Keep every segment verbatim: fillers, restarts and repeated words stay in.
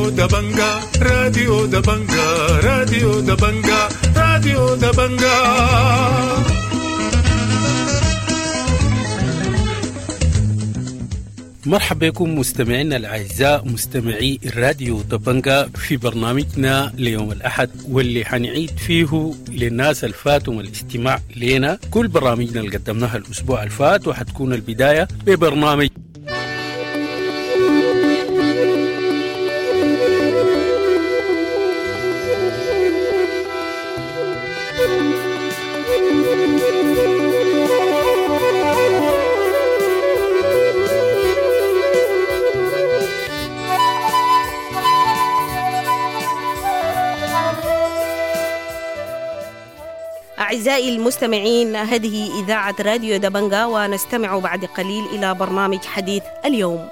دبنجا راديو دبنجا راديو دبنجا راديو دبنجا. مرحبا بكم مستمعينا الأعزاء مستمعي الراديو دبنجا في برنامجنا ليوم الأحد، واللي حنعيد فيه للناس الفاتهم الاستماع لنا كل برامجنا اللي قدمناها الأسبوع الفات، وحتكون البداية ببرنامج أعزائي المستمعين. هذه إذاعة راديو دبنجا، ونستمع بعد قليل إلى برنامج حديث اليوم.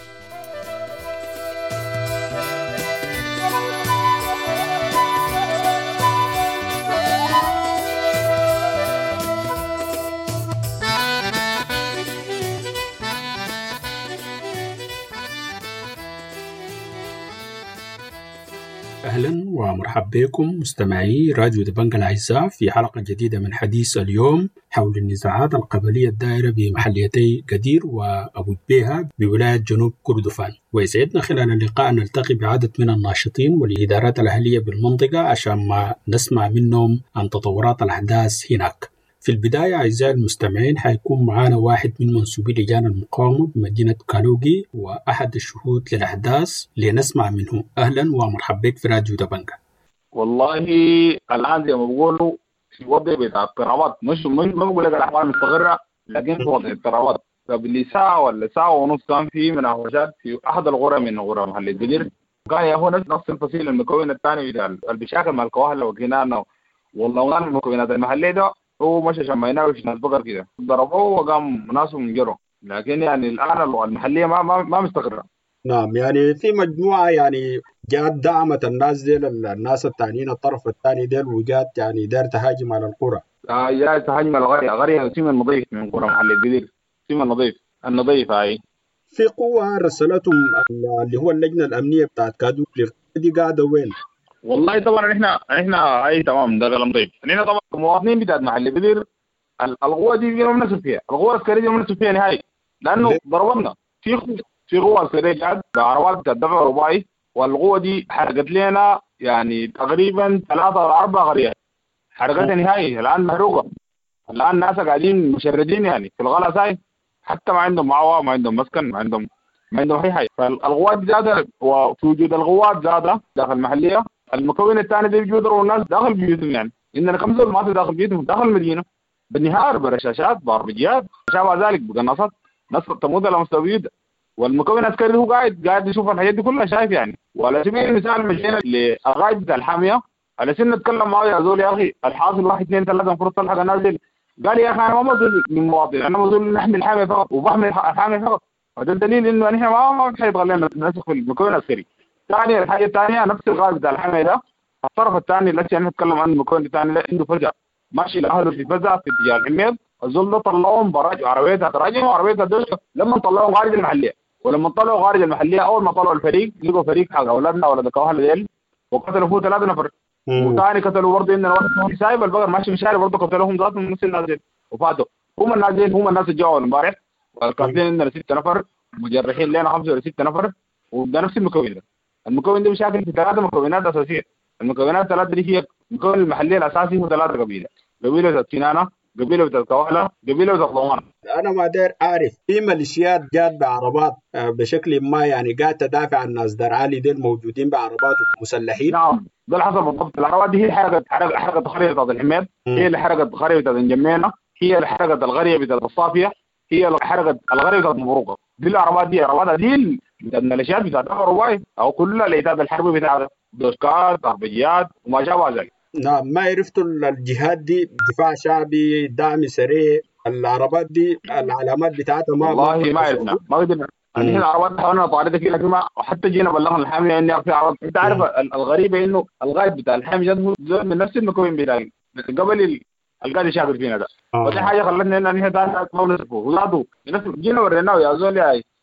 أهلا ومرحبا بكم مستمعي راديو دبنجا الأعزاء في حلقة جديدة من حديث اليوم حول النزاعات القبلية الدائرة بمحليتي قدير وأبو جبيها بولاية جنوب كردفان. ويسعدنا خلال اللقاء أن نلتقي بعدد من الناشطين والإدارات الأهلية بالمنطقة عشان ما نسمع منهم عن تطورات الأحداث هناك. في البداية أعزائي المستمعين حيكون معنا واحد من منسوبي لجان المقاومة بمدينة كالوغي وأحد الشهود للأحداث لنسمع منه. أهلا ومرحبا بك في راديو دبنجا. والله الآن زي ما بقولوا في وضع بتاع اضطرابات، مش ما بقول لك الأحوال مستقرة، لكن في وضع اضطرابات. قبل ساعة ولا ساعة ونص كان في مناوشات في أحد الغرف من غرف محل القدير، كان يا هو نفس الفصيل المكون الثاني بتاع البشاكل مع الكواهل وكينانا. والله ما المكونات المحلية ده هو مش عشان ما يناوش ناس بقر كده ضربوه وقام ناسه منجروا، لكن يعني الآن المحلية ما ما ما مستقرة. نعم، يعني في مجموعة يعني جات دعمت الناس دي الناس التانيين الطرف الثاني ديل وجات يعني داير تهاجم على القرى. آه جاي تهاجم على القرية، قرية سيما النظيف من قرى محل القدير، سيما النظيف النظيف هاي. في قوة رسلتهم اللي هو اللجنة الأمنية بتاعت كادوك دي قاعدة وين؟ والله طبعا احنا احنا اي تمام ده كلام طيب. احنا طبعا كمواطنين بتاعت محل القدير القوة دي ما بنسب فيها، القوة العسكرية دي ما بنسب فيها نهائي، لأنه ضربنا في في قوة عسكرية جات بعربات بتاعت دفع رباعي، والقوة دي حرقت لنا يعني تقريبا ثلاثة أو أربع قريات، حرقتها نهائي. الآن محروقة، الآن ناس قاعدين مشردين يعني في الغلا ساي، حتى ما عندهم معوى، ما عندهم مسكن، ما عندهم ما عندهم أي حاجة. فالقوات زادة، وفي وجود القوات زادة داخل المحلية. المكون الثاني ده بيجودروا الناس داخل بيوتهم، يعني إننا كم زول ما في داخل بيوتهم داخل المدينة بالنهار برشاشات باربجيات شابه ذلك بقناصات ناس تموت على مستوى بيوتها. والمكون العسكري هو قاعد قاعد يشوف الحاجات دي كلها شايف يعني. وعلى سبيل المثال مشينا للقائد بتاع الحامية على سن نتكلم معه يا زول يا أخي الحاصل واحد اثنين ثلاثة المفروض تلحق الناس دي. قال يا أخي أنا ما مسؤول من مواطن، أنا مسؤول نحمي الحامية فقط وبحمي الحامية فقط. وده دليل إنه نحن ما ما في حيتغير لنا نسخ في المكون العسكري. ثاني الحاجة الثانية نفس القائد بتاع الحامية ده الطرف الثاني الذي أنا أتكلم عنه المكون الثاني ده عنده فجأة ماشي لأهله في فزع في اتجاه الحميد. الزول ده طلعهم براجع عربيتها تراجع وعربيتها دوشة لما طلعوا خارج المحلية. ولما طلعوا خارج المحلية أول ما طلعوا الفريق لقوا فريق حق أولادنا ولا دكاوها ديل وقتلوا فيه ثلاثة نفر. وثاني قتلوا برضه إننا واحد سايب البقر ماشي في الشارع برضه قتلوهم ذاتهم نفس الناس ديل وفاتوا. هم الناس ديل هم الناس اللي جاوا امبارح والقاتلين إننا ستة نفر مجرحين لنا خمسة ولا ستة نفر. وده نفس المكون ده. المكون ده مشاكل في ثلاثة مكونات أساسية. المكونات الثلاثة دي هي المكون المحلي الأساسي هو ثلاثة قبيلة، قبيلة بتاعت كنانة، قبيلة بتاعت كوهلة، قبيلة بتاعت ضمان. أنا ما داير أعرف في ميليشيات جات بعربات بشكل ما يعني قاعد تدافع عن الناس درعالي ديل موجودين بعربات مسلحين. نعم ده اللي حصل بالضبط. العربات دي هي حرقت حرقت حرقت القرية بتاعت الحميد، هي اللي حرقت القرية بتاعت الجمينة، هي اللي حرقت القرية بتاعت الصافية، هي اللي حرقت القرية بتاعت مبروكة. دي العربات دي عربات دي بتاعت الميليشيات بتاعت الرواي أو كلها الإعداد الحربي بتاعت دوسكات أربجيات وما شابه ذلك. نعم ما عرفتوا الجهات دي دفاع شعبي دعم سريع العربات دي العلامات بتاعتها ما والله ما عرفنا ما قدرنا. يعني العربات حاولنا طاردة كده لكن ما حتى جينا بلغنا الحامية إني في عربات. أنت عارف الغريبة إنه الغايب بتاع الحامية ده هو من نفس المكون بتاعي قبل القاعد يشاغل فينا ده. ودي حاجة خلتنا إن نحن تاني ما نسكو وزادوا نفس جينا وريناه يا زول يا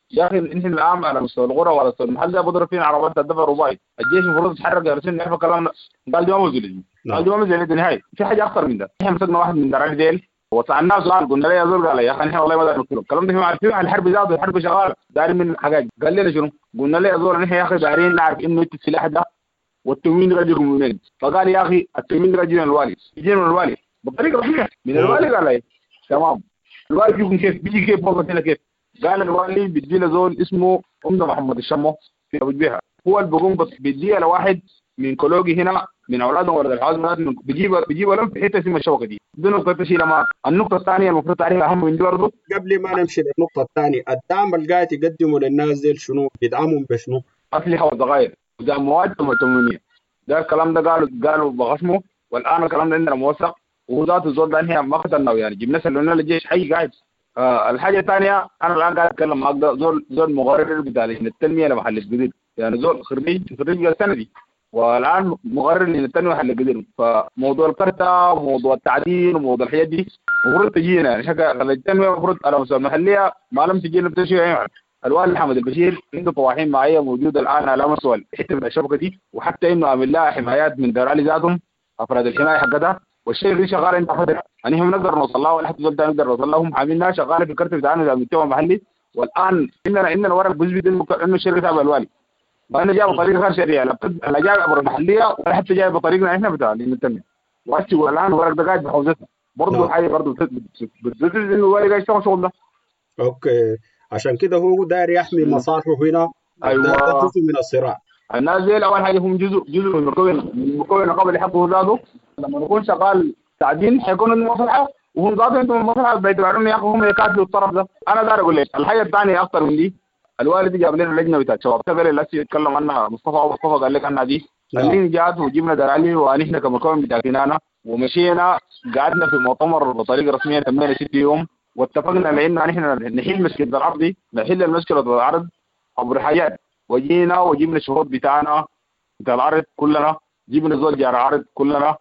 يا اخي نحن الان على مستوى الغرة وعلى مستوى المحل ده بضرب فينا عربات الدفع الرباعي، الجيش المفروض يتحرك يرسل نعرف الكلام ده. قال دي ما موجود، قال دي ما موجود للنهايه. في حاجه اكثر من ده، احنا مسكنا واحد من درعي ديل وسالناه سؤال، قلنا له يا زول، قال يا اخي احنا والله ما دارين نقتله الكلام ده. في مع في الحرب ذاته، الحرب شغاله دارين من حاجات. قال لنا شنو؟ قلنا له يا زول احنا يا اخي دارين نعرف انه السلاح ده والتموين ده يجيكم منين؟ فقال يا اخي التموين ده يجينا الوالي، يجينا من الوالي بطريقه رسميه من الوالي. قال ايه تمام، الوالي فيكم كيف بيجي كيف فوق كده كيف؟ قال الوالي بيدي له زول اسمه عمده محمد الشمو في ابو جبيهه، هو اللي بيقوم بيديها لواحد من كولوجي هنا من اولادهم ولد الحاج، بيجيب بيجيب لهم في حته اسمها الشبكه دي. دي نقطه تشيل ما. النقطه الثانيه المفروض تعرفها اهم من دي برضه. قبل ما نمشي للنقطه الثانيه، الدعم اللي قاعد يقدمه للناس دي شنو؟ بيدعمهم بشنو؟ اسلحه وصغائر وده مواد تموينيه. ده الكلام ده قالوا قالوا بغشمه، والان الكلام ده عندنا موثق، وهو ذات الزول ده احنا ما قتلناه يعني، جبنا سلمنا للجيش حي قاعد. آه الحاجه الثانيه انا الان قاعد اتكلم معاك، ده زول زول مقرر بتاع التنميه لمحل الجديد، يعني زول خريج خريج السنه دي والان مقرر للتنميه محل الجديد. فموضوع الكرته وموضوع التعدين وموضوع الحاجات دي المفروض تجينا يعني شكل التنميه المفروض على مستوى المحليه ما لم تجينا بتشيء يعني. الوالي حمد البشير عنده طواحين معايا موجوده الان على مستوى الحته من الشبكه دي، وحتى انه عامل لها حمايات من دار علي ذاتهم افراد الحمايه حقتها، والشيء اللي شغال انت فتره يعني هم نقدر نوصل لها ولا حتى زول نقدر نوصل لهم، عاملينها شغاله في الكرت بتاعنا زي المستوى المحلي. والان عندنا عندنا ورق بيثبت انه انه الشركه تابعه الوالي، وانا جاي بطريقه غير شرعيه، لا جاي عبر المحليه ولا حتى جاي بطريقنا احنا بتاع التنميه. واسي والان الورق ده قاعد بحوزتنا برضه حاجه برضه بتثبت انه الوالي قاعد يشتغل شغل ده. اوكي، عشان كده هو داير يحمي مصالحه هنا. ايوه ده جزء من الصراع. الناس دي اول حاجه هم جزء جزء من مكون من مكون قبل حقه ذاته. لما نكون شغال تعدين حيكون عنده مصلحه، وهم ذاتهم عندهم مصلحه باعتبار انه يا اخي هم يكاتلوا الطرف ده. انا داير اقول لك الحاجه الثانيه اكثر من دي، الوالد جاب لنا لجنه بتاعت شباب تبع اللي يتكلم عنها مصطفى او مصطفى قال لك عنها دي. اللي جات وجبنا درالي ونحن كمكون بتاع كنانه ومشينا قعدنا في مؤتمر بطريقه رسميه تمينا ست يوم، واتفقنا لان نحن نحل مشكله العرض دي، نحل المشكله العرض عبر حاجات. وجينا وجبنا الشهود بتاعنا بتاع العرض كلنا، جبنا زول جار عرض كلنا،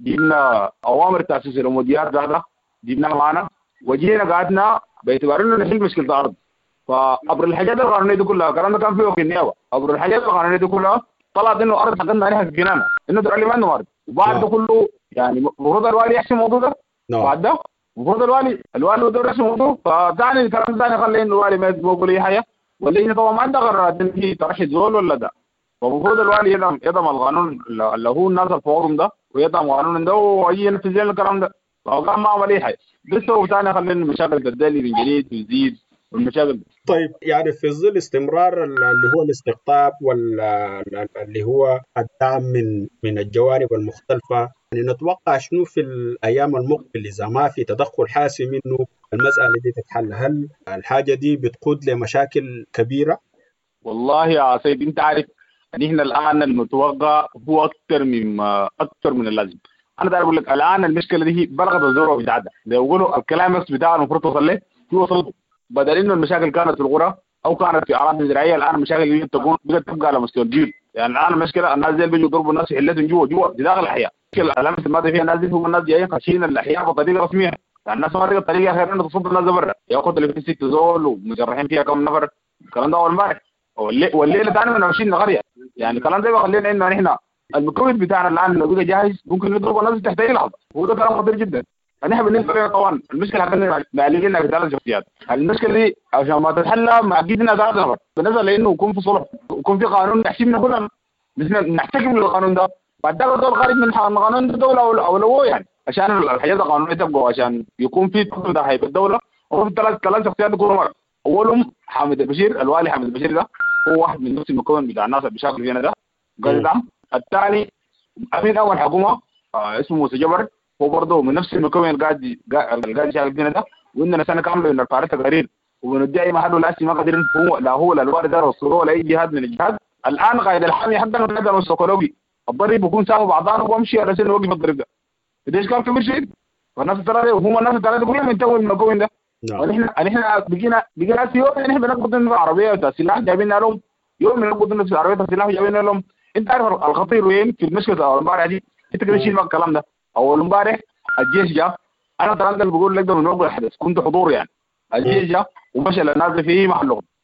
جبنا اوامر تاسيس الاموديات هذا جبناها معنا، وجينا قعدنا باعتبار انه نحل مشكله العرض. فعبر الحاجات القانونيه دي كلها الكلام ده كان فيه في النيابه، عبر الحاجات القانونيه دي كلها طلعت انه ارض حقنا عليها في جنانا، انه درالي ما عنده ارض. وبعد ده كله يعني المفروض الوالي يحسم الموضوع ده. بعد ده المفروض الوالي الوالي هو يحسم الموضوع. فثاني الكلام ثاني خلي انه الوالي ما يقول اي حاجه، واللجنه طبعا ما عندها قرارات ان هي ترشح زول ولا ده. فالمفروض الوالي يدعم يدعم القانون اللي هو الناس الفورم ده، ويدعم قانون ده ويجي ينفذ لنا الكلام ده. فهو كان ما عمل اي حاجه، لسه هو ثاني خلينا المشاكل تزداد من جديد وتزيد والمشاكل دي. طيب يعني في ظل استمرار اللي هو الاستقطاب واللي هو الدعم من من الجوانب المختلفه، يعني نتوقع شنو في الايام المقبله اذا ما في تدخل حاسم انه المساله دي تتحل؟ هل الحاجه دي بتقود لمشاكل كبيره؟ والله يا سيد انت عارف نحن الان المتوقع هو اكثر من اكثر من اللازم. انا داير اقول لك الان المشكله دي بلغت الذروه بتاعتها، لو يقولوا الكلايمكس بتاعه المفروض توصل له في وصلته، بدل انه المشاكل كانت في القرى او كانت في اراضي زراعيه، الان المشاكل دي تكون بقت تبقى على مستوى الجيل. يعني الان المشكله الناس دي بيجوا يضربوا الناس يحلتهم جوا جوا داخل الاحياء. العلامه الماده فيها الناس دي هم الناس جايين خاشين الاحياء بطريقه رسميه، يعني الناس ما لقت طريقه غير انه تصد الناس برا، ياخذ اللي في ست زول ومجرحين فيها كم نفر. الكلام ده اول امبارح والليله ثاني من عشرين قريه. يعني الكلام ده بيخلينا انه نحن المكون بتاعنا الان لو بقى جاهز ممكن نضرب الناس تحت اي لحظه، وده كلام خطير جدا. نحن بالنسبه لنا طبعا المشكله حقنا معالجينها في ثلاث شخصيات. المشكله دي عشان ما تتحل معقدينها ثلاث نفر، بالنسبه لانه يكون في صلح ويكون في قانون يحسبنا كلنا نحن نحتكم للقانون ده. بعد ذلك دول خارج من قانون الدوله اولويه يعني عشان الحاجات القانونيه تبقى وعشان يكون في تقدم هيئه الدوله. وفي الثلاث ثلاث شخصيات كلهم مره، اولهم حامد البشير، الوالي حامد البشير ده هو واحد من نفس المكون بتاع الناس اللي بيشاركوا فينا ده قال دعم. الثاني امين اول حكومه آه اسمه موسى جبر، هو برضه من نفس المكون اللي قاعد قاعد يشارك فينا ده. وعندنا سنه كامله من الفارسه تقارير وبندعي ما حد ولا ما قادرين هو لا هو لا الوالد ده وصلوا ولا اي جهاد من الجهاد. الان قائد الحامي حقنا بنقدر السيكولوجي الضرب بيكون سامو بعضنا وامشي على سن وقف الضرب ده. ليش كان كبير شيء؟ والناس الثلاثه وهم الناس الثلاثه كلهم ينتهوا من المكون ده. ونحن نحن بقينا بقينا في يوم نحن بنقبض من العربيه بتاع السلاح جايبين لهم، يوم بنقبض من العربيه بتاع السلاح جايبين لهم. انت عارف الخطير وين في المشكله اول امبارح دي؟ انت كده شيل الكلام ده. اول امبارح الجيش جاء، انا ترى اللي بقول لك ده من اول حدث كنت حضور يعني. الجيش جاء ومشى للناس في محلهم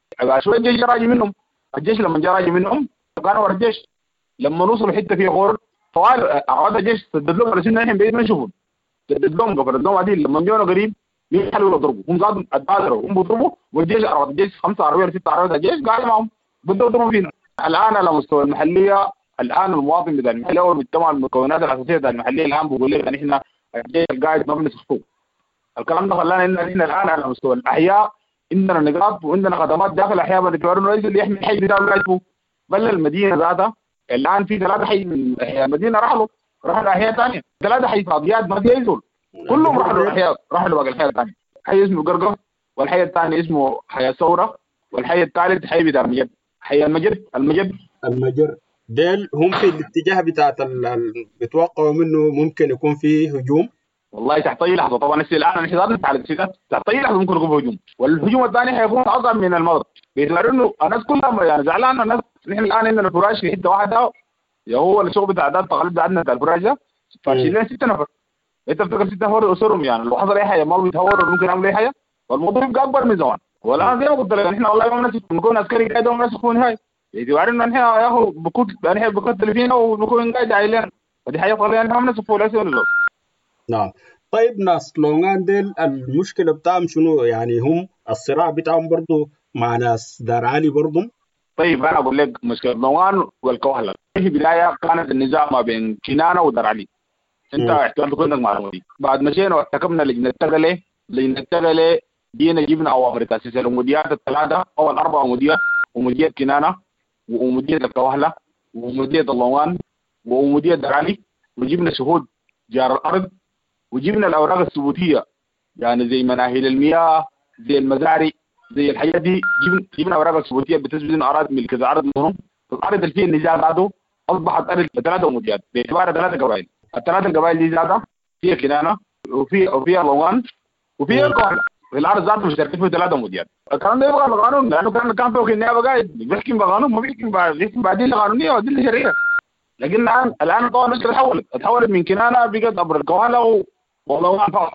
شويه الجيش راجع منهم. الجيش لما جاء راجع منهم كانوا ورا الجيش، لما وصلوا حته فيها غور طوال اعاد الجيش سدد لهم على سنه الحين بعيد ما يشوفون، سدد لهم قبل الدوم عديل لما جونا قريب يحلوا يضربوا هم زادوا اتبادروا هم بيضربوا والجيش عرض الجيش خمسه عربيه ولا سته عربيات الجيش قاعد معهم بدوا يضربوا فينا. الان على مستوى المحليه الان المواطن بتاع المحليه والمجتمع المكونات الاساسيه بتاع المحليه الان بيقول لك ان احنا الجيش قاعد ما بنسخطوه. الكلام ده خلانا ان احنا الان على مستوى الاحياء عندنا نقاط وعندنا خدمات داخل الاحياء باعتبار انه الرئيس اللي يحمي الحي بتاعه قاعد فوق. بل المدينه ذاتها الان في ثلاثه حي من احياء المدينه راحوا راحوا احياء ثانيه، ثلاثه حي فاضيات ما فيها يزول كلهم راحوا الاحياء راحوا لباقي الاحياء الثانيه. حي اسمه قرقه والحي الثاني اسمه حي الثوره والحي الثالث حي بتاع المجد حي المجد المجد المجر. ديل هم في الاتجاه بتاعت بتوقعوا منه ممكن يكون فيه هجوم. والله تحت اي لحظه طبعا الان الحصار على السياسات تحت اي لحظه ممكن يكون هجوم، والهجوم الثاني حيكون اصعب من المرض باعتبار انه الناس كلها يعني زعلانه. الناس نحن الان عندنا الفراش في حته واحده يا هو الشغل بتاع ده التقاليد ده عندنا بتاع الفراش ده فاشلين ستة نفر. انت بتفكر ستة نفر اسرهم يعني لو حصل اي حاجه ما بيتهوروا ممكن يعملوا اي حاجه والموضوع يبقى اكبر من زمان. والان زي ما قلت لك احنا والله ما بنسكت بنكون عسكري قاعد وما نسكت في النهايه باعتبار انه احنا ياخذ بكوت يعني بكتل فينا وبنكون قاعد عايلين ودي حاجه طبيعيه احنا ما بنسكت ولا شيء. نعم. طيب ناس لونغان ديل المشكله بتاعهم شنو يعني؟ هم الصراع بتاعهم برضه مع ناس دار علي برضه. طيب انا اقول لك مشكله لونغان والكوهله في البدايه كانت النزاع ما بين كنانه ودار علي. انت احتمال تكون عندك معلومه دي. بعد ما جينا وارتكبنا لجنه تغلي لجنه تغلي جينا جبنا اوامر تاسيس الاموديات الثلاثه او الاربع اموديات، اموديه كنانه واموديه الكوهله واموديه اللونغان واموديه دار علي، وجبنا شهود جار الارض وجبنا الاوراق الثبوتيه يعني زي مناهل المياه زي المزاري زي الحاجات دي. جبنا جبنا اوراق ثبوتيه بتثبت ان اراضي ملك الارض منهم. الارض اللي فيها النزاع بعده اصبحت ارض ثلاثه اموديات باعتبار ثلاثه قبائل. الثلاثه القبائل دي ذاتها فيها كنانه وفي وفيها لونغان وفيها الكوهله. الارض ذاتها مشتركين في ثلاثه اموديات. الكلام ده يبغى القانون لانه كان كان فوق النيابه قاعد بيحكم بقانون ما بيحكم بيحكم بعدين قانونيه وادله شرعيه. لكن الان الان طبعا المشكله تحولت تحولت من كنانه بقت ابر الكوهله واللونغان فقط.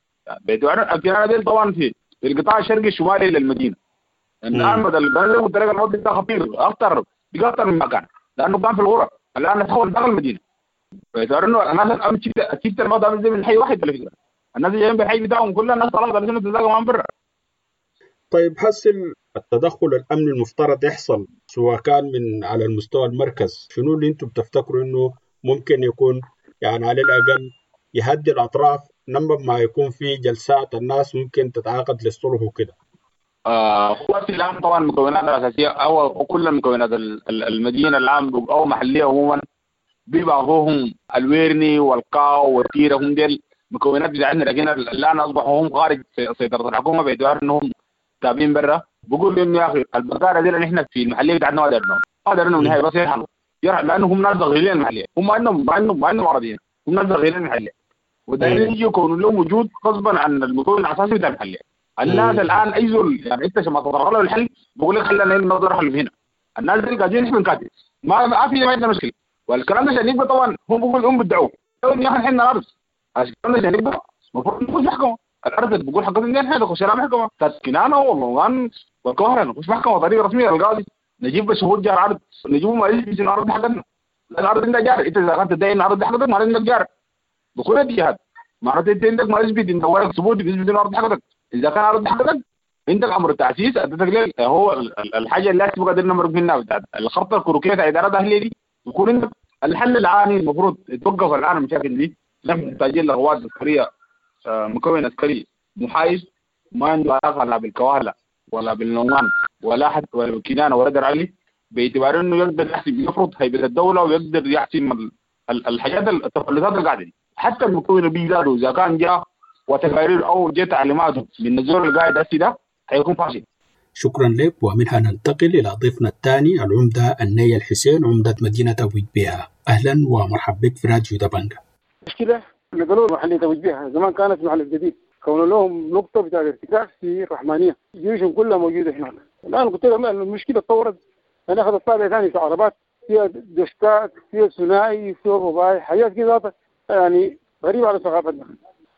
باعتبار الكنانه دي طبعا في في القطاع الشرقي الشمالي للمدينه. الان بدل البلد والطريقه الموضوع ده خطير اكثر بيكثر من مكان لانه كان في الغرف الان تحول داخل المدينه. باعتبار انه الناس الان اكيد ما دام زي من حي واحد على فكره الناس جايين بالحي بتاعهم كلها الناس خلاص على سنه تتلاقوا مع برا. طيب حسن التدخل الامني المفترض يحصل سواء كان من على المستوى المركز شنو اللي انتم بتفتكروا انه ممكن يكون يعني على الاقل يهدي الاطراف لما ما يكون في جلسات الناس ممكن تتعاقد للصلح وكده؟ آه هو في الان طبعا المكونات الاساسيه او كل المكونات المدينه الان او محليه عموما بيبقوا الويرني والقاو والتيره هم ديل مكونات بتاعتنا. لكن الان اصبحوا هم خارج سيطره الحكومه باعتبار انهم تابعين برا. بقول لهم يا اخي البقاره دي اللي احنا في المحليه بتاعتنا ما قدرنا ما قدرنا نهايه بس يرحلوا يرحلوا لانه هم ناس صغيرين المحليه هم عندهم ما عندهم ما عندهم عرضيين هم ناس صغيرين المحليه ودايرين يجوا يكونوا لهم وجود غصبا عن المكون الاساسي بتاع المحليه. الناس الان اي زول يعني انت عشان ما تتطرق له الحل بقول لك خلينا نقدر نحل هنا. الناس دي قاعدين نحن كاتب ما ما في ما عندنا مشكله والكلام ده عشان يبقى طبعا هم بيقول هم بدعوه يا اخي احنا الارض عشان كده عشان يبقى المفروض نخش محكمه. الارض بتقول حقتنا احنا نخش لها محكمه تسكينانا واللونغان والكوهره نخش محكمه طريقه رسميه للقاضي نجيب شهود جار عرض نجيبهم ما يجي الارض حقتنا. الارض عندك جار انت اذا كنت تدعي ان الارض حقتك ما عندك جار بكل اتجاهات معناته انت عندك ما يثبت انت ورق ثبوت بيثبت ان الارض حقتك. اذا كان الارض حقتك عندك امر التاسيس ادتك ليه هو الحاجه اللي لازم قدرنا نمرق منها بتاعت الخطه الكروكيه بتاع اداره اهليه دي يكون عندك الحل العاني المفروض يتوقف الان المشاكل دي. نحن محتاجين لقوات عسكريه مكون عسكري محايد ما عنده علاقه لا بالكوهله ولا باللونغان ولا حتى ولا بالكنانه ولا دار علي باعتبار انه يقدر يحسم يفرض هيبه الدوله ويقدر يحسم الحاجات التفلتات اللي قاعده دي. حتى المكون اللي بيزادوا اذا كان جاء وتقارير او جاء تعليماته من النزول اللي قاعد هسي ده هيكون فاشل. شكرا لك. ومنها ننتقل الى ضيفنا الثاني العمده النية الحسين عمده مدينه تويج بها. اهلا ومرحبا بك في راديو دبنجا. مشكله نقلوا محليه تويج بها زمان كانت محل الجديد كونوا لهم نقطه بتاع الارتكاز في الرحمانيه جيوشهم كلها موجوده هناك. الان قلت لهم المشكله تطورت انا اخذت طابع ثاني في عربات فيها دشكات فيها ثنائي فيها رباعي حاجات كذا يعني غريبه على ثقافتنا.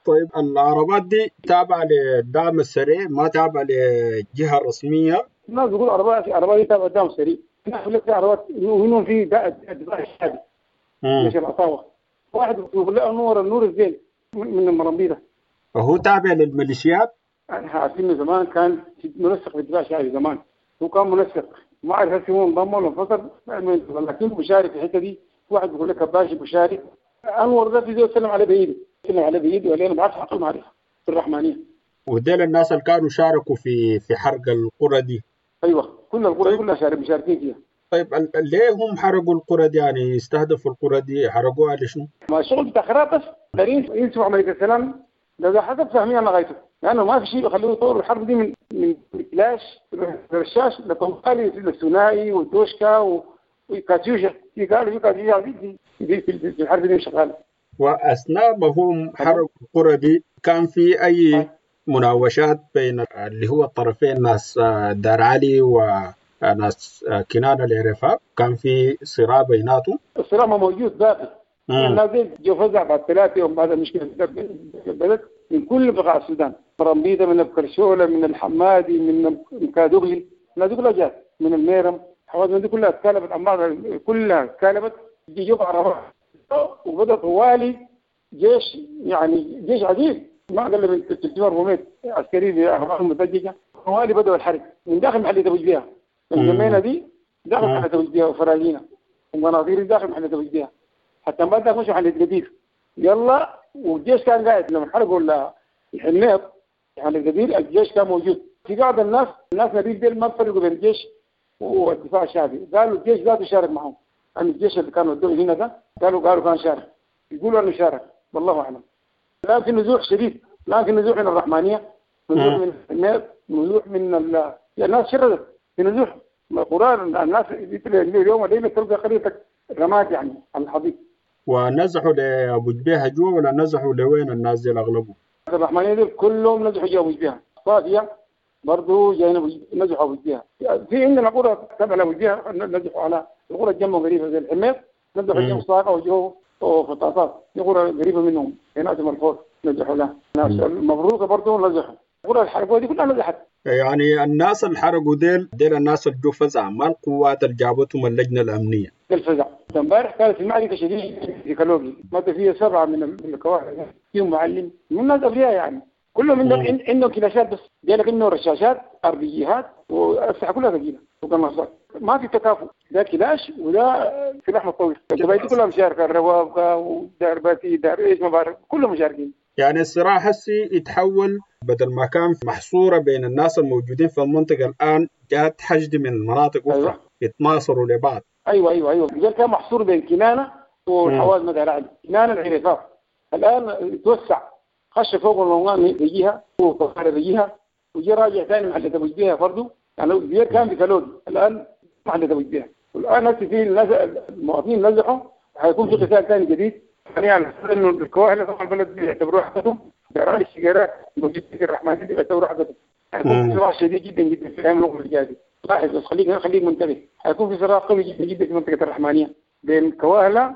طيب العربات دي تابعة للدعم السريع ما تابعة لجهة رسمية؟ الناس بيقول عربات عربات دي تابعة للدعم السريع، الناس بيقول لك عربات ومنهم في الدفاع الشعبي مش العطاوة، واحد بيقول له النور النور الزين من المرمبيدة. وهو تابع للميليشيات؟ احنا عارفين انه زمان كان منسق في الدفاع الشعبي زمان، هو كان منسق ما اعرف هل هو انضم ولا انفصل لكن مشارك في الحته دي. واحد بيقول لك باشا مشارك. انور ده في زول سلم عليه بايده سلم عليه بايده ولا انا ما بعرف حق المعرفه في الرحمانيه. وديل الناس اللي كانوا شاركوا في في حرق القرى دي. ايوه كل القرى طيب. كلها شارك مشاركين فيها. طيب ليه هم حرقوا القرى دي؟ يعني يستهدفوا القرى دي حرقوها لشنو؟ ما الشغل بتاع خراب بس دارين ينسوا عمليه السلام ده حسب فهميه لغايته، لانه ما في شيء يخلوه يطور الحرب دي من من فلاش رشاش لطوالي للثنائي والدوشكا وكاتيوشا. في قالوا في كاتيوشا دي دي في الحرب دي شغاله. واثناء ما هم حرقوا القرى دي كان في اي مناوشات بين اللي هو الطرفين ناس دار علي وناس كنانة العرفاء؟ كان في صراع بيناتهم؟ الصراع ما موجود باقي. الناس دي جو فزع بعد ثلاثة يوم بعد المشكلة بدأت من كل بقاع السودان، مرمبيدة من الكرشولة من الحمادي من كادوغلي، الناس دي كلها جات من الميرم، حوادث دي كلها اتكالبت عن بعض كلها اتكالبت جيجوا عربات وبدأ طوالي جيش يعني جيش عديد ما أقل من ثلاثمية أربعمية عسكري بأخبار متججة طوالي بدأوا الحرب من داخل محل توجيهها. الجمينة دي داخل محل توجيهها وفراجينا ومناظير داخل محل توجيهها حتى ما بدأ مشوا حل جدير يلا. والجيش كان قاعد لما حرقوا الحنيط يعني الجدير الجيش كان موجود في بعض الناس الناس نبيل ديل ما فرقوا بين الجيش والدفاع الشعبي، قالوا الجيش ذاته شارك معهم. يعني الجيش اللي كانوا ودوه هنا ده قالوا قالوا كان شارك، يقولوا انه شارك والله اعلم. الان في نزوح شديد، الان في نزوح من الرحمانيه، نزوح من الحنيط، نزوح من ال... يعني الناس شردت في نزوح قرار. الناس اليوم الليله تلقى قريتك رماد يعني عن الحضيض. ونزحوا لأبو جبيهة جوا ولا نزحوا لوين الناس دي الأغلبهم؟ الرحمانية دي كلهم نزحوا جوا أبو جبيهة. صافية برضو جايين نزحوا أبو جبيهة. في عندنا قرى تبع لأبو جبيهة نزحوا على القرى الجنب قريبة زي الحمير نزحوا جوا صاقة وجوا وفطاطات، دي قرى قريبة منهم هناك مرفوض نزحوا لها. ناس المبروكة برضو نزحوا. قرى الحربوة دي كلها نزحت. يعني الناس اللي حرقوا ديل ديل الناس اللي جو فزع ما القوات اللي جابتهم اللجنة الأمنية؟ الفزع. امبارح كانت المعركة شديدة في كالوجي، مات فيها سبعة من الكواحل، فيهم معلم من الناس أبرياء يعني، كلهم عندهم عندهم كلاشات بس، ديالك إنه رشاشات، أربيجيات، والأسلحة كلها ثقيلة، وقناصات، ما في تكافؤ، ده كلاش وده سلاح مطوي، القبائل كلها مشاركة، الروابقة ودار باتي، دار إيش ما بعرف، كلهم مشاركين. يعني الصراع هسي يتحول بدل ما كان محصورة بين الناس الموجودين في المنطقة الآن جات حشد من مناطق أخرى أيوة. يتناصروا لبعض. ايوه ايوه ايوه قال كان محصور بين كنانه والحواز مدار علي، كنانه العرفاء الان توسع خش فوق المنطقه بيجيها وطهر بيجيها وجي راجع ثاني محل توجيهها برضه. يعني الديار كان في كالود الان محل توجيهها، والان هسه في الناس المواطنين نزحوا وحيكون في قتال ثاني جديد. يعني انه الكواحل طبعا البلد بيعتبروها حقتهم، دار السيجارات موجود في الرحمن دي بيعتبروها حقتهم. حيكون في صراع شديد جدا جدا في الايام الاخرى الجايه. لاحظ بس خليك خليك منتبه، حيكون في صراع قوي جدا جدا في منطقه الرحمانيه بين كواهله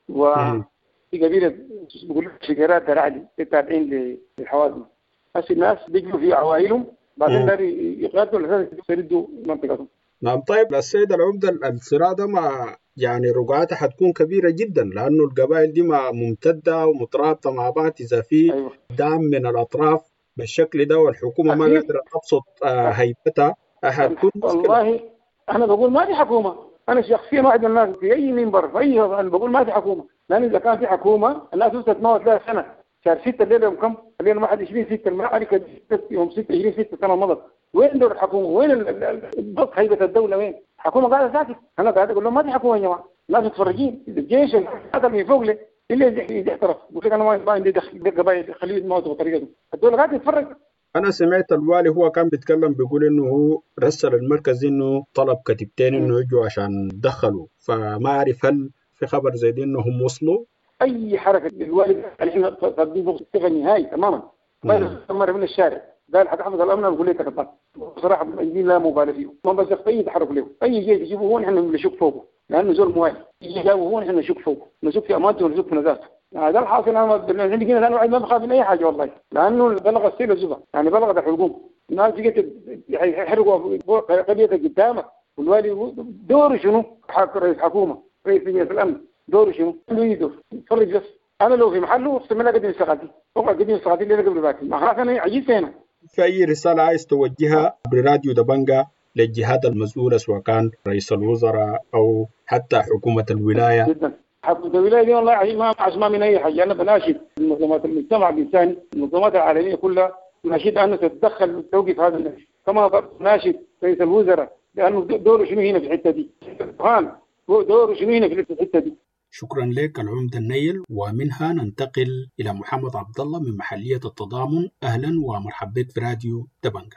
وفي قبيله بيقولوا شجرات درعلي التابعين للحوادث. هسه الناس بيجوا في عوائلهم بعدين دار يقاتلوا لاساس يسردوا منطقتهم. نعم. طيب السيد العمده الصراع ده ما يعني رقعاتها حتكون كبيره جدا لانه القبائل دي ما ممتده ومترابطه مع بعض. اذا في أيوة. دعم من الاطراف بالشكل ده والحكومه ما قادره تبسط هيبتها حتكون والله انا بقول ما في حكومه. انا شخصيا واحد من الناس في اي منبر في اي انا بقول ما في حكومه، لان اذا كان في حكومه الناس تتموت لها سنه. شهر ستة الليله يوم كم؟ الليله واحد وعشرين ستة المعركه يوم ستة عشرين ستة سنه مضت. وين دور الحكومه؟ وين الضغط هيبه الدوله وين؟ الحكومه قاعده ساكت. انا قاعد اقول لهم ما في حكومه يا جماعه، الناس متفرجين. الجيش هذا اللي فوق لي اللي يعترف يقول لك انا ما عندي دخل قبائل خليه يموت بطريقته. الدوله قاعده تتفرج. أنا سمعت الوالي هو كان بيتكلم بيقول إنه هو رسل المركز إنه طلب كتيبتين إنه يجوا عشان دخلوا، فما أعرف هل في خبر زي دي إنهم وصلوا؟ أي حركة الوالي الحين تقديم وقت نهائي تماما. ما يستمر من الشارع قال حتى حفظ الأمن بقول لك تقطع. بصراحة لا مبالغ فيه، ما بس أي تحرك له، أي جيش يجيبه هون إحنا نشك فوقه، لأنه زول موالي يجي جابه هون إحنا نشك فوقه، نشك في أمانته ونشك في نزاهته. هذا الحاصل. أنا عندي كده أنا واحد ما بخاف من أي حاجة والله، لأنه بلغ السيل الزبا يعني بلغت الحكومة. الناس جت يحرقوا قضية قدامك والوالي دوره شنو؟ حق رئيس حكومة رئيس مجلس الأمن دوره شنو؟ عنده يدور يتفرج بس. أنا لو في محله استمر قديم استقالتي أقعد قديم استقالتي اللي قبل باكي ما خلاص أنا عجيز هنا. في أي رسالة عايز توجهها براديو دبنجا للجهات المسؤولة سواء كان رئيس الوزراء أو حتى حكومة الولاية؟ جدا حكومة الولاية دي والله ما عصمة من أي حاجة. أنا بناشد منظمات المجتمع الإنساني المنظمات العالمية كلها ناشد أن تتدخل وتوقف هذا النشر، كما ناشد رئيس الوزراء لأنه دوره شنو هنا في الحتة دي، دوره شنو هنا في الحتة دي. شكرا لك العمدة النيل. ومنها ننتقل إلى محمد عبد الله من محلية التضامن. أهلا ومرحبا بك في راديو دبنجا.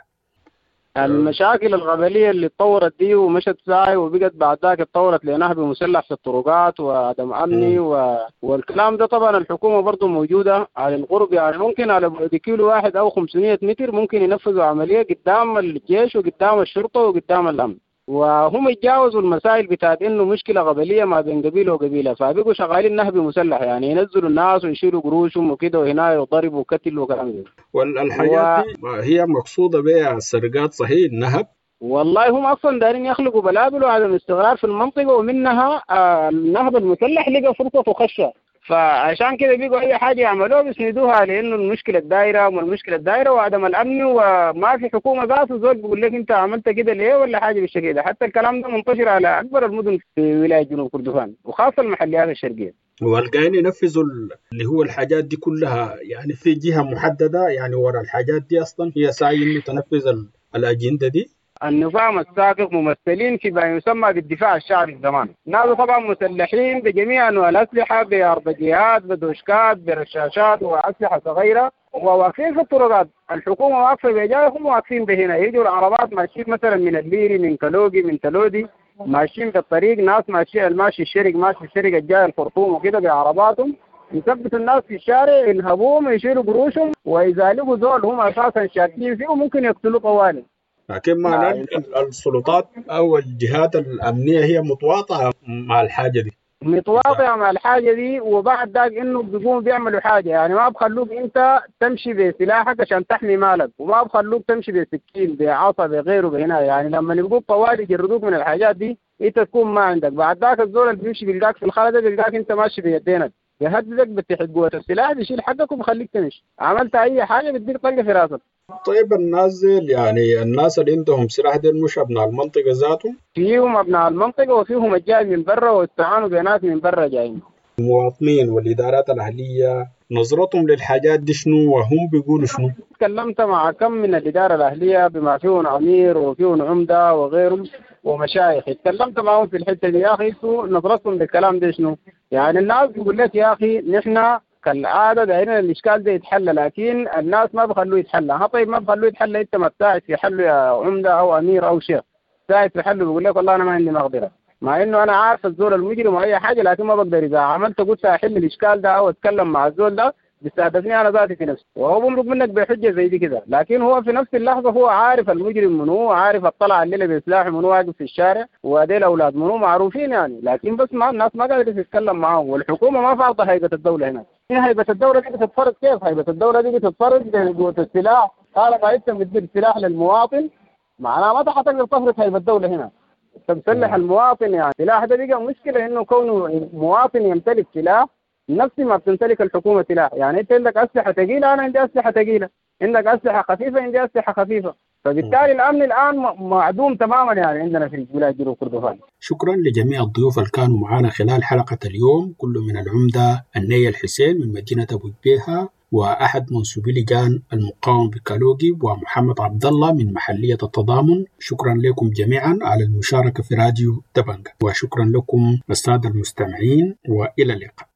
المشاكل القبلية اللي اتطورت دي ومشت ساعي وبقت بعد ذاك اتطورت لنهب مسلح في الطرقات وعدم أمني و... والكلام ده طبعا الحكومة برضو موجودة على القرب، يعني ممكن على بعد كيلو واحد أو خمسمائة متر ممكن ينفذوا عملية قدام الجيش وقدام الشرطة وقدام الأمن، وهم يتجاوزوا المسائل بتاعت انه مشكله قبليه ما بين قبيله وقبيله، فبقوا شغالين نهب مسلح يعني ينزلوا الناس ويشيلوا قروشهم وكده وهنا يضربوا وقتلوا وكلام ده. والحاجات و... دي هي مقصوده بها السرقات صحيح النهب؟ والله هم اصلا دايرين يخلقوا بلابل وعدم استقرار في المنطقه، ومنها آه النهب المسلح لقى فرصه خشه، فعشان كده بيقوا اي حاجه يعملوها بيسندوها لانه المشكله الدايره والمشكله الدايره وعدم الامن وما في حكومه ذات زول بيقول لك انت عملت كده ليه ولا حاجه بالشكل ده. حتى الكلام ده منتشر على اكبر المدن في ولايه جنوب كردفان وخاصه المحليات الشرقيه. والقاين ينفذوا اللي هو الحاجات دي كلها يعني في جهه محدده يعني ورا الحاجات دي اصلا هي سعي انه تنفذ الاجنده دي. النظام الساقط ممثلين في ما يسمى بالدفاع الشعبي زمان، ناس طبعا مسلحين بجميع انواع الاسلحه باربجيات بدوشكات برشاشات واسلحه صغيره وواقفين في الطرقات. الحكومه واقفه بجايهم واقفين بهنا، يجوا العربات ماشيين مثلا من الليري من كلوجي من تلودي ماشيين في الطريق، ناس ماشي الماشي الشرق ماشي الشرق الجاي الخرطوم وكده بعرباتهم يثبتوا الناس في الشارع ينهبوهم ويشيلوا قروشهم، واذا لقوا زول هم اساسا شاكين فيه ممكن يقتلوا طوالي. لكن معناه السلطات أو الجهات الأمنية هي متواطئة مع الحاجة دي متواطئة مع الحاجة دي، وبعد ذاك إنه بيقوموا بيعملوا حاجة يعني ما بخلوك أنت تمشي بسلاحك عشان تحمي مالك، وما بخلوك تمشي بسكين بعصا بغيره بهنا، يعني لما يبقوا طوالي يجردوك من الحاجات دي أنت تكون ما عندك. بعد ذاك الزول اللي بيمشي بيلقاك في الخالد بيلقاك أنت ماشي بيدينك يهددك بتحت قوة السلاح بيشيل حقك وبخليك تمشي، عملت أي حاجة بتديك طلقة في راسك. طيب الناس يعني الناس اللي عندهم سلاح دي مش أبناء المنطقة ذاتهم؟ فيهم أبناء المنطقة وفيهم الجاي من برا واستعانوا بناس من برا جايين. المواطنين والإدارات الأهلية نظرتهم للحاجات دي شنو وهم بيقولوا شنو؟ تكلمت مع كم من الإدارة الأهلية بما فيهم أمير وفيهم عمدة وغيرهم ومشايخ، تكلمت معهم في الحتة دي يا أخي نظرتهم للكلام ده شنو؟ يعني الناس بيقول لك يا أخي نحن كالعادة دايرين الإشكال ده يتحل، لكن الناس ما بخلوه يتحل. ها طيب ما بخلوه يتحل أنت ما تساعد في حله يا عمدة أو أمير أو شيخ، تساعد في حله بيقول لك والله أنا ما عندي مقدرة، مع إنه أنا عارف الزول المجرم وأي حاجة لكن ما بقدر إذا عملت قلت أحل الإشكال ده أو أتكلم مع الزول ده بيستهدفني أنا ذاتي في نفسي، وهو بمرق منك بحجة زي دي كده، لكن هو في نفس اللحظة هو عارف المجرم منو، عارف الطلع الليلة بسلاح منو واقف في الشارع وهذيل أولاد منو معروفين يعني، لكن بس ما الناس ما قادرة تتكلم معهم، والحكومة ما فاضة هيبة الدولة هنا. هي هيبة الدولة دي بتتفرض كيف؟ هيبة الدولة دي بتتفرض بقوة السلاح، طالما أنت بتدي السلاح للمواطن معناه ما حتقدر تفرض هيبة الدولة هنا. تسلح المواطن يعني السلاح ده بقى مشكلة إنه كونه مواطن يمتلك سلاح نفسي ما بتمتلك الحكومة سلاح، يعني أنت عندك أسلحة ثقيلة أنا عندي أسلحة ثقيلة، عندك أسلحة خفيفة عندي أسلحة خفيفة، فبالتالي الأمن الآن معدوم تماما يعني عندنا في ولاية جنوب كردفان. شكرا لجميع الضيوف اللي كانوا معنا خلال حلقة اليوم، كل من العمدة النيل الحسين من مدينة أبو جبيهة، وأحد منسوبي لجان المقاومة بكالوجي، ومحمد عبد الله من محلية التضامن. شكرا لكم جميعا على المشاركة في راديو دبنجا، وشكرا لكم السادة المستمعين، وإلى اللقاء.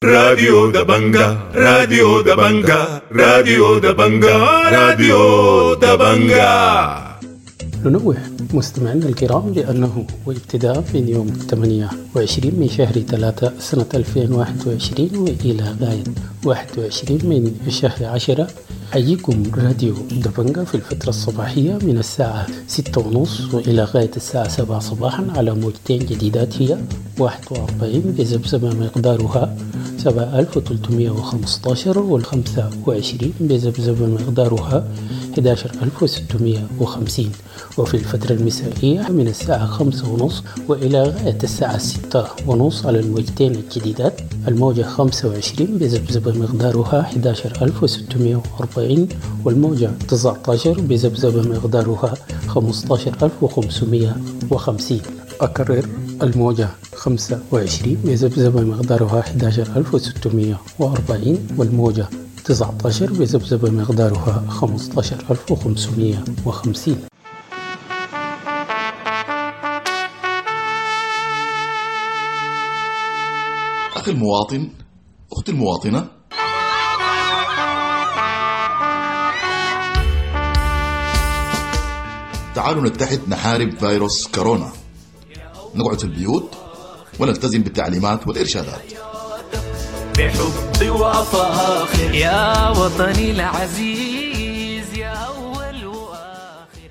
راديو دبنجا راديو دبنجا راديو دبنجا راديو دبنجا ننوه مستمعينا الكرام بأنه وابتداء من يوم ثمانية وعشرين من شهر ثلاثة سنة ألفين وواحد وعشرين وإلى غاية واحد وعشرين من شهر عشرة حييكم راديو دبنجا في الفترة الصباحية من الساعة ستة ونص وإلى غاية الساعة سبعة صباحا على موجتين جديدات هي واحد وأربعين بذبذبة مقدارها سبعة آلاف وثلاثمائة وخمسة عشر والخمسة وعشرين بذبذبة مقدارها أحد عشر ألف وستمائة وخمسين، وفي الفترة المسائية من الساعة خمسة ونص وإلى غاية الساعة ستة ونص على الموجتين الجديدات الموجة خمسة وعشرين بذبذبة مقدارها أحد عشر ألف وستمائة وأربعين والموجة تسعة عشر بذبذبة مقدارها خمسة عشر ألف وخمسمائة وخمسين. أكرر الموجة خمسة وعشرين بذبذبة مقدارها أحد عشر ألف وستمائة وأربعين والموجة تسعة عشر بذبذبة مقدارها خمسة عشر ألف وخمسمائة وخمسين. أخي المواطن، أختي المواطنة، تعالوا نتحد نحارب فيروس كورونا، نقعد في البيوت ونلتزم بالتعليمات والإرشادات بحب وفاخر يا وطني العزيز يا أول وآخر.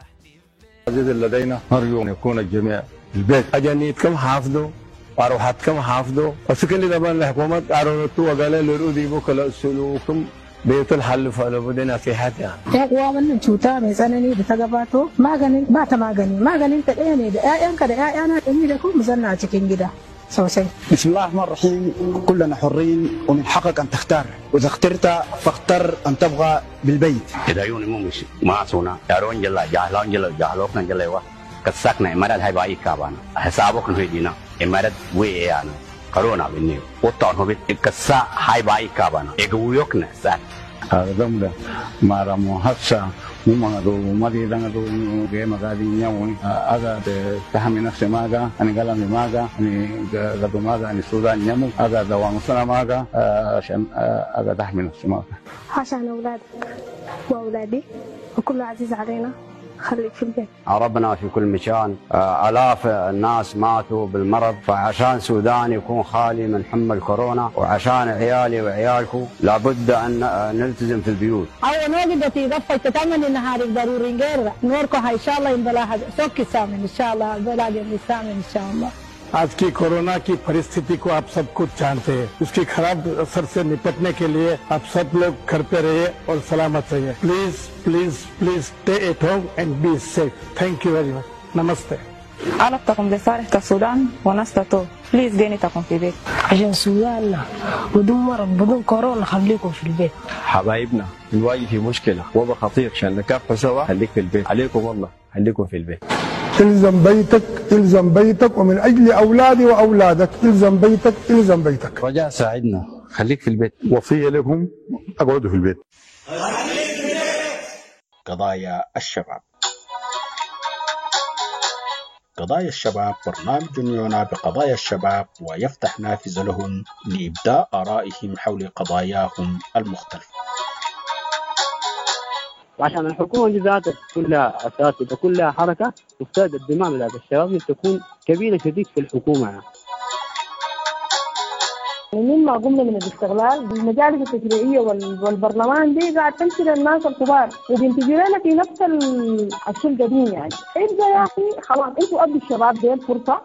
العزيز لدينا نرجو أن يكون الجميع البيت أجنيتكم حافظوا وأروحاتكم حافظوا وسكن طبعا الحكومة أرونتوا وقالوا للأودي بكلا سلوكم بيت الحل فلو بدنا في حتى يا من شوتا ميزانني بتجاباتو ما غني ما تما غني ما غني تديني ده أيان كده أيانا إني لكم مزنا تكين جدا سوسي. بسم الله الرحمن الرحيم. كلنا حرين ومن حقك أن تختار، وإذا اخترت فاختر أن تبغى بالبيت. إذا يوني مو مش ما سونا يارون جل جاهلون جل جاهلوك نجل وا كسكنا إمارات هاي باي كابانا حسابك نهيدينا إمارات ويانا كورونا بيني وطن هو بيتكسا هاي باي كابانا إجويوكنا سات. هذا دمله ما رموا هسا مو ما دو ما دي دعنا دو جه ما قاعدين يومي هذا تهمي نفسي ماذا أنا قلمي ماذا أنا قدو ماذا أنا سودان يوم هذا دوام سنة ماذا عشان هذا تهمي نفسي ماذا عشان أولاد وأولادي وكل عزيز علينا خليك في البيت. ربنا في كل مكان آلاف الناس ماتوا بالمرض، فعشان سودان يكون خالي من حمى الكورونا وعشان عيالي وعيالكم لابد أن نلتزم في البيوت. أو نوجد في غفة تتمنى النهار ضروري غير نوركم هاي إن شاء الله إن بلاها سوكي سامن إن شاء الله بلاها سامن إن شاء الله. आज की कोरोना की परिस्थिति को आप सब कुछ जानते हैं, उसकी खराब असर से निपटने के लिए आप सब लोग घर पे रहिए और सलामत रहिए. Please please please stay at home and be safe. Thank you very much. नमस्ते. علاقتكم بصالح السودان ونستطيع بليز ديني تكون في البيت عشان السودان بدون مرض بدون كورونا خليكم في البيت. حبايبنا بنواجه في مشكلة وبا خطير عشان نكافح سوا. خليك في البيت. عليكم والله خليكم في البيت. الزم بيتك الزم بيتك ومن أجل أولادي وأولادك الزم بيتك الزم بيتك. رجاء ساعدنا خليك في البيت. وصية لكم اقعدوا في البيت. قضايا الشباب. قضايا الشباب برنامج يعنى بقضايا الشباب ويفتح نافذة لهم لإبداء آرائهم حول قضاياهم المختلفة. وعشان الحكومة ذاتها كلها أساس وكلها حركة تفتاد الدماء من هذا الشباب تكون كبيرة شديد في الحكومة. يعني. مما قمنا من الاستغلال بالمجالس التشريعية والبرلمان دي قاعد تمثل الناس الكبار وبينتجوا لنا في نفس الشيء القديم. يعني ابدا يا أخي خلاص انتوا أدوا الشباب دي الفرصة.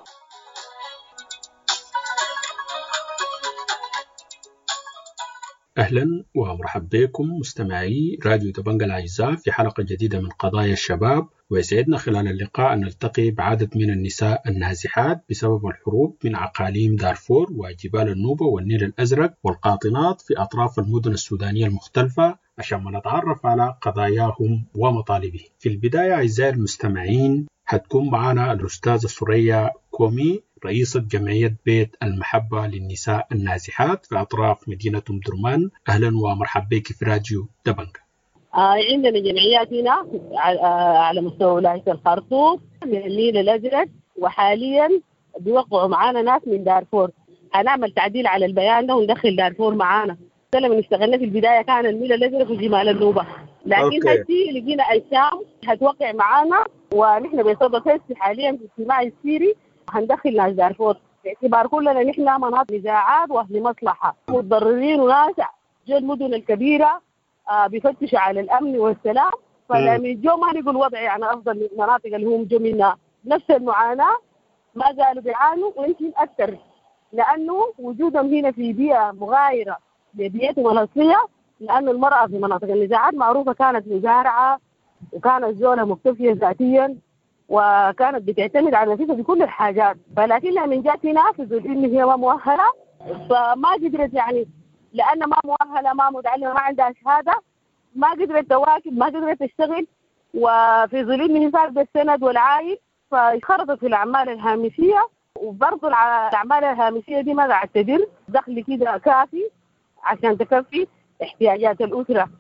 أهلا ومرحبا بكم مستمعي راديو دبنجا الأعزاء في حلقة جديدة من قضايا الشباب. ويسعدنا خلال اللقاء أن نلتقي بعدد من النساء النازحات بسبب الحروب من أقاليم دارفور وجبال النوبة والنيل الأزرق والقاطنات في أطراف المدن السودانية المختلفة عشان ما نتعرف على قضاياهم ومطالبهم. في البداية أعزائي المستمعين هتكون معنا الأستاذة سوريا كومي رئيسة جمعية بيت المحبة للنساء النازحات في أطراف مدينة أم درمان. أهلا ومرحبا بك في راديو دبنجا. آه عندنا جمعيات هنا على مستوى ولاية الخرطوم من النيل الأزرق، وحاليا بيوقعوا معانا ناس من دارفور. هنعمل تعديل على البيان ده وندخل دارفور معانا. لما اشتغلنا في البداية كان النيل الأزرق وجمال النوبة، لكن هسي لقينا الشام هتوقع معانا ونحن بصدد هسه حاليا في اجتماع السيري هندخل ناس دارفور باعتبار كلنا نحن مناطق نزاعات واهل مصلحه متضررين وناس جو المدن الكبيره آه بيفتشوا على الامن والسلام. فلما جو ما نقول وضع يعني افضل من المناطق اللي هم جو منها نفس المعاناه ما زالوا بيعانوا ويمكن اكثر، لانه وجودهم هنا في بيئه مغايره لبيئتهم الاصليه، لانه المراه في مناطق النزاعات معروفه كانت مزارعه وكانت زوله مكتفيه ذاتيا وكانت بتعتمد على نفسها في كل الحاجات، فلكنها من جات هنا في ظل ان هي ما مؤهله فما قدرت يعني لان ما مؤهله ما متعلمه ما عندها شهاده ما قدرت تواكب ما قدرت تشتغل، وفي ظل ان هي فاقده السند والعائد فانخرطت في الاعمال الهامشيه، وبرضه الاعمال الهامشيه دي ما قاعد تدر دخل كده كافي عشان تكفي احتياجات الاسره.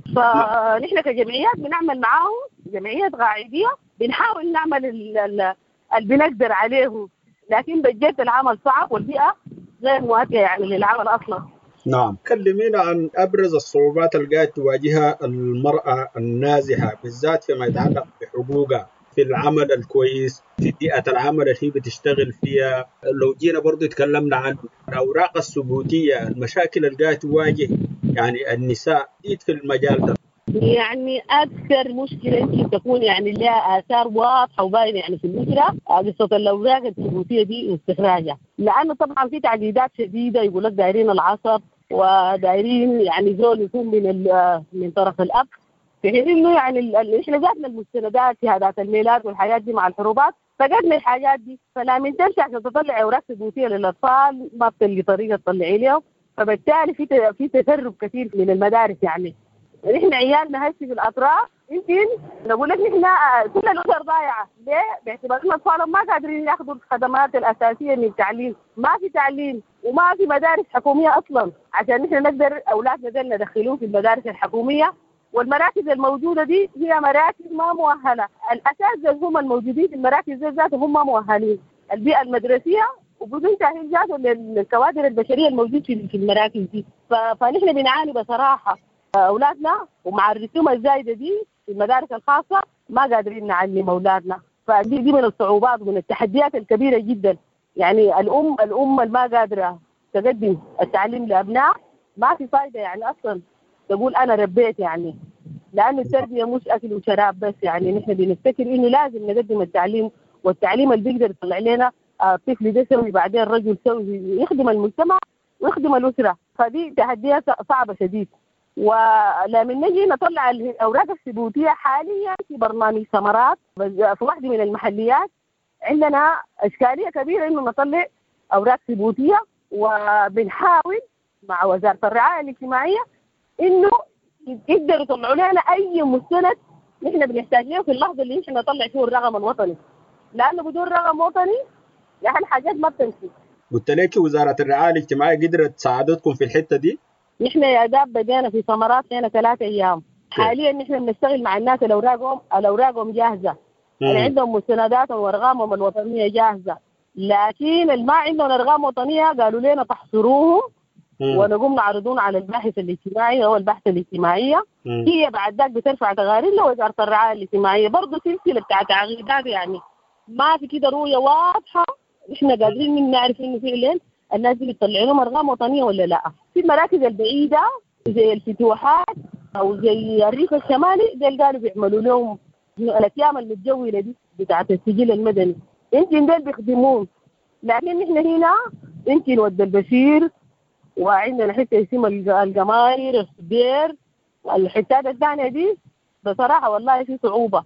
فنحن كجمعيات بنعمل معاهم جمعيات قاعديه بنحاول نعمل اللي بنقدر عليه، لكن بجد العمل صعب والبيئه غير مواتيه يعني للعمل اصلا. نعم، كلمينا عن ابرز الصعوبات اللي قاعد تواجهها المراه النازحه بالذات فيما يتعلق بحقوقها في العمل الكويس في بيئه العمل اللي هي بتشتغل فيها. لو جينا برضو تكلمنا عن الاوراق الثبوتيه المشاكل اللي قاعد تواجه يعني النساء في المجال ده. يعني أكثر مشكلة يمكن تكون يعني لها آثار واضحة وباينة يعني في الأسرة قصة الأوراق الثبوتية دي واستخراجها، لأنه طبعا في تعقيدات شديدة يقول لك دايرين العصب ودايرين يعني زول يكون من من طرف الأب، في حين إنه يعني إحنا جاتنا المستندات شهادات الميلاد والحاجات دي مع الحروبات فقدنا الحاجات دي، فلا من تمشي عشان تطلع أوراق ثبوتية للأطفال ما بتلقي طريقة تطلعي لهم، فبالتالي في في تسرب كثير من المدارس. يعني نحن عيالنا هسه في الاطراف يمكن نقول لك نحن كل الاسر ضايعه، ليه؟ باعتبار ان اطفالهم ما قادرين ياخذوا الخدمات الاساسيه من التعليم، ما في تعليم وما في مدارس حكوميه اصلا عشان نحن نقدر اولادنا دول ندخلوهم في المدارس الحكوميه، والمراكز الموجوده دي هي مراكز ما مؤهله، الاساتذه هم الموجودين في المراكز دي ذاتهم هم ما مؤهلين، البيئه المدرسيه وبدون تاهيل ذاته للكوادر البشريه الموجود في المراكز دي، فنحن بنعاني بصراحه. اولادنا ومع الرسوم الزايده دي في المدارس الخاصه ما قادرين نعلم اولادنا، فدي دي من الصعوبات ومن التحديات الكبيره جدا. يعني الام الام اللي ما قادره تقدم التعليم لابناء ما في فايده يعني اصلا تقول انا ربيت، يعني لانه التربيه مش اكل وشراب بس، يعني نحن بنفتكر انه لازم نقدم التعليم، والتعليم اللي بيقدر يطلع لنا الطفل ده سوي بعدين الرجل سوي يخدم المجتمع ويخدم الاسره، فدي تحديات صعبه شديد. ولما نجي نطلع الاوراق الثبوتيه حاليا في برنامج ثمرات في واحده من المحليات عندنا اشكاليه كبيره انه نطلع اوراق ثبوتيه، وبنحاول مع وزاره الرعايه الاجتماعيه انه يقدروا يطلعوا لنا اي مستند نحن بنحتاج له في اللحظه اللي نحن نطلع فيه الرقم الوطني، لانه بدون رقم وطني يعني الحاجات ما بتمشي. قلت لك وزاره الرعايه الاجتماعيه قدرت تساعدتكم في الحته دي؟ نحن يا داب بدينا في ثمرات هنا ثلاثة أيام. حاليا نحن بنشتغل مع الناس اللي أوراقهم الأوراقهم جاهزة، اللي عندهم مستنداتهم وأرقامهم الوطنية جاهزة، لكن اللي ما عندهم أرقام وطنية قالوا لنا تحصروهم ونقوم نعرضون على الباحث الاجتماعي أو البحث الاجتماعية. مم. هي بعد ذاك بترفع تقارير لوزارة الرعاية الاجتماعية، برضه سلسلة بتاع تعقيدات، يعني ما في كده رؤية واضحة نحن قادرين نعرف إنه فعلا الناس دي بتطلع لهم أرقام وطنية ولا لا. في المراكز البعيدة زي الفتوحات أو زي الريف الشمالي ديل قالوا بيعملوا لهم الأتيام المتجولة دي بتاعت السجل المدني، يمكن ديل بيخدمون، لكن نحن هنا يمكن ود البشير وعندنا حتة اسمها القماير الصدير الحتات الثانية دي بصراحة والله في صعوبة،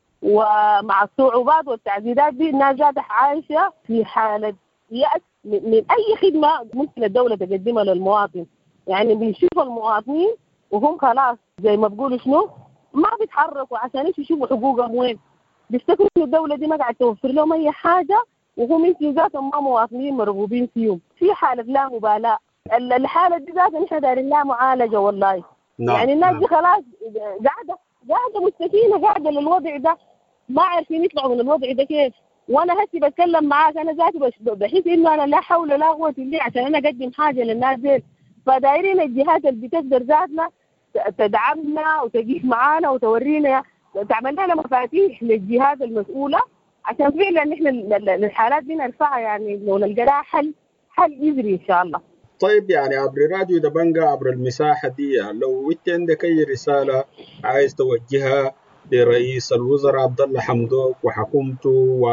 ومع الصعوبات والتعقيدات دي الناس جاتها عايشة في حالة يأس من أي خدمة ممكن الدولة تقدمها للمواطن. يعني بيشوف المواطنين وهم خلاص زي ما بقولوا شنو ما بيتحركوا عشان يشوفوا حقوقهم وين، بيفتكروا إن الدولة دي ما قاعد توفر لهم أي حاجة، وهم يمكن ذاتهم ما مواطنين مرغوبين فيهم، في حالة لا مبالاة. الحالة دي ذاتها نحن دايرين لها معالجة والله. نعم. يعني الناس دي خلاص قاعدة قاعدة مستكينة قاعدة للوضع ده، ما عارفين يطلعوا من الوضع ده كيف. وانا هسي بتكلم معاك انا ذاتي بحس انه انا لا حول ولا قوه الا بالله عشان انا اقدم حاجه للناس دي، فدايرين الجهات اللي بتقدر ذاتنا تدعمنا وتقيف معانا وتورينا تعمل لنا مفاتيح للجهات المسؤوله عشان فعلا نحن الحالات دي نرفعها، يعني لو نلقى لها حل حل يجري ان شاء الله. طيب يعني عبر راديو دبنجة عبر المساحة دي، لو انت عندك اي رسالة عايز توجهها لرئيس الوزراء عبد الله حمدوك وحكومته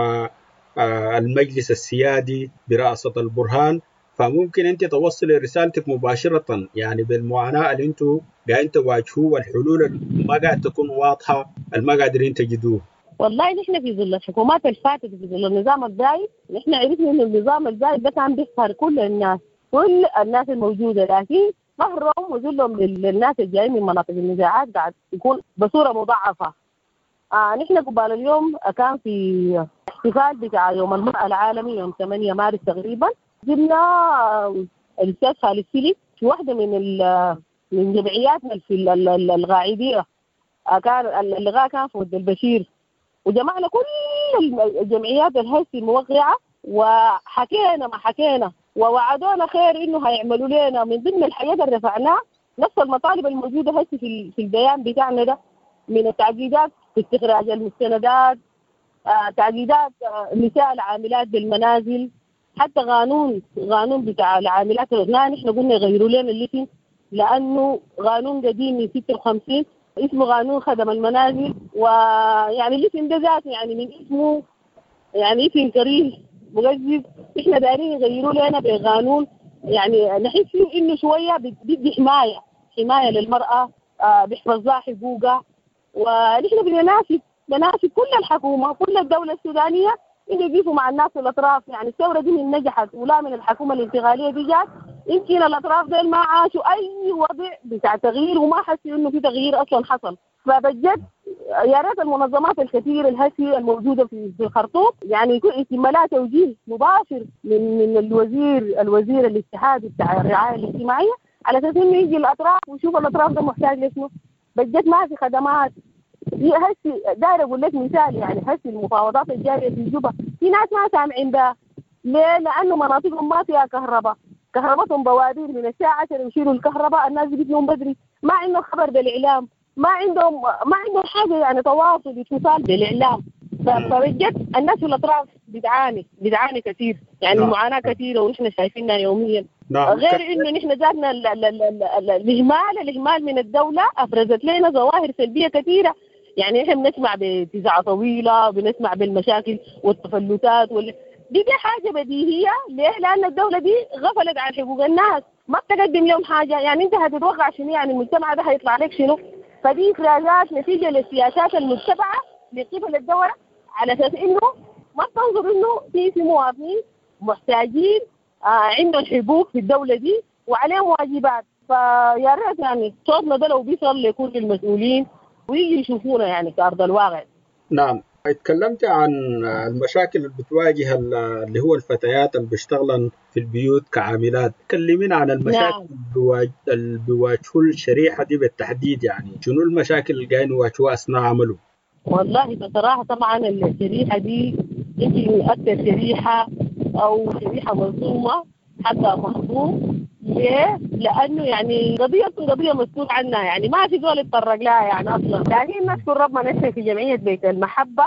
والمجلس السيادي برئاسة البرهان، فممكن انت توصلي رسالتك مباشرة يعني بالمعاناة اللي انتوا قاعدين تواجهوه والحلول اللي ما قاعد تكون واضحة اللي ما قادرين تجدوه. والله نحن في ظل الحكومات الفاتت في ظل النظام الزايد نحن عرفنا ان النظام الزايد ده كان بيقهر كل الناس كل الناس الموجودة، لكن قهرهم وذلهم للناس الجايين من مناطق النزاعات قاعد يكون بصورة مضاعفة. آه نحن قبال اليوم كان في احتفال بتاع يوم المرأة العالمي يوم ثمانية مارس تقريبا، جبنا الأستاذ خالد سيلي في واحدة من من جمعياتنا في الغائبية، كان اللقاء كان في ود البشير، وجمعنا كل الجمعيات الهسي الموقعة وحكينا ما حكينا ووعدونا خير إنه هيعملوا لنا من ضمن الحاجات اللي رفعناها نفس المطالب الموجودة هسي في في البيان بتاعنا ده، من التعقيدات في استخراج المستندات، آه تعقيدات آه نساء العاملات بالمنازل، حتى قانون قانون بتاع العاملات الغناء نحن قلنا يغيروا لنا اللي لأنه قانون قديم من ستة وخمسين اسمه قانون خدم المنازل، ويعني الاسم ده ذات يعني من اسمه يعني اسم كريم مجزز، احنا دايرين يغيروا لنا بقانون يعني نحس فيه انه شويه بدي حمايه حمايه للمراه، آه بيحفظ لها حقوقها، ونحن بنناشد بنناشد كل الحكومه كل الدوله السودانيه انه يقفوا مع الناس الاطراف. يعني الثوره دي من نجحت ولا من الحكومه الانتقاليه دي جات، يمكن الاطراف دول ما عاشوا اي وضع بتاع تغيير وما حسوا انه في تغيير اصلا حصل. فبجد يا ريت المنظمات الكثير الهسي الموجوده في في الخرطوم يعني يكون يتم توجيه مباشر من من الوزير الوزير الاتحادي بتاع الرعايه الاجتماعيه على اساس انه يجي الاطراف ويشوف الاطراف ده محتاج لشنو. بجد ما في خدمات هسي داير اقول لك مثال، يعني هسي المفاوضات الجاريه في جوبا في ناس ما سامعين بها. ليه؟ لانه مناطقهم ما فيها كهرباء، كهربتهم بوادير من الساعه عشرة يشيلوا الكهرباء، الناس بتنوم بدري، ما عندهم خبر بالاعلام، ما عندهم ما عندهم حاجه يعني تواصل اتصال بالاعلام. فبجد الناس في الاطراف بتعاني بتعاني كثير، يعني المعاناه كثيره ونحن شايفينها يوميا. غير انه نحن ذاتنا الاهمال الاهمال من الدوله افرزت لنا ظواهر سلبيه كثيره. يعني احنا بنسمع بانتزاع طويله، بنسمع بالمشاكل والتفلتات وال... دي دي حاجه بديهيه. ليه؟ لان الدوله دي غفلت عن حقوق الناس، ما بتقدم لهم حاجه. يعني انت هتتوقع شنو؟ يعني المجتمع ده هيطلع لك شنو؟ فدي إخراجات نتيجة للسياسات المتبعة لقبل الدولة على أساس إنه ما تنظر إنه في في مواطنين محتاجين آه عندهم حقوق في الدولة دي وعليهم واجبات. فيا ريت يعني صوتنا ده لو بيصل لكل المسؤولين ويجي يشوفونا يعني في أرض الواقع. نعم، اتكلمت عن المشاكل اللي بتواجه اللي هو الفتيات اللي بيشتغلن في البيوت كعاملات، كلمينا عن المشاكل اللي بيواجهوا الشريحة دي بالتحديد، يعني شنو المشاكل اللي قاعدين يواجهوها أثناء عمله؟ والله بصراحة طبعا الشريحة دي يمكن أكثر شريحة أو شريحة مظلومة حتى مظلوم. ليه؟ لأنه يعني قضية قضية مسؤول عنها، يعني ما في دول يتطرق لها يعني أصلا. لكن نشكر ربنا نحن في جمعية بيت المحبة،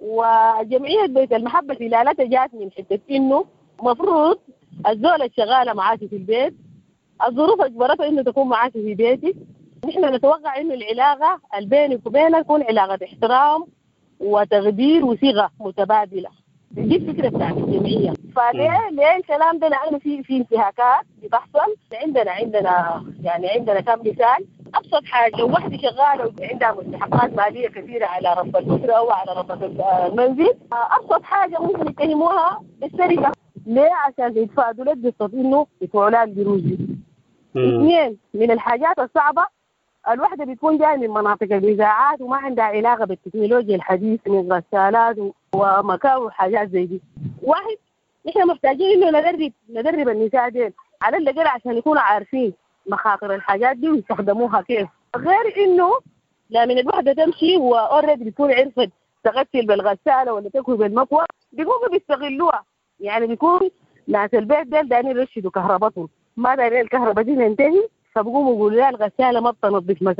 وجمعية بيت المحبة دلالتها جات من حتة إنه مفروض الزول الشغالة معاكي في البيت الظروف أجبرتها إنه تكون معاكي في بيتك. نحن نتوقع إنه العلاقة بينك وبينك تكون علاقة احترام وتقدير وصيغة متبادلة. دي الفكرة بتاعت الجمعية. فليه ليه الكلام ده؟ لأنه في في انتهاكات بتحصل. عندنا عندنا يعني عندنا كم مثال. أبسط حاجة لو واحدة شغالة وعندها مستحقات مالية كثيرة على رب الأسرة أو على رب المنزل، أبسط حاجة ممكن يتهموها بالسرقة. ليه؟ عشان يتفادوا لك قصة إنه يدفعوا لها القروش دي. اثنين من الحاجات الصعبة، الوحدة بتكون جاية من مناطق النزاعات وما عندها علاقة بالتكنولوجيا الحديثة من غسالات ومكاوي وحاجات زي دي. واحد، نحن محتاجين إنه ندرب ندرب النساء ديل على الأقل عشان يكونوا عارفين مخاطر الحاجات دي ويستخدموها كيف. غير إنه لا من الوحدة تمشي وأوريدي بتكون عرفت تغسل بالغسالة ولا تكوي بالمكوى، بيقوموا بيستغلوها. يعني بيكون ناس البيت ديل دايرين يرشدوا كهربتهم، ما دايرين الكهرباء دي تنتهي، فبقوموا يقولوا لها الغسالة ما بتنظف مثلا،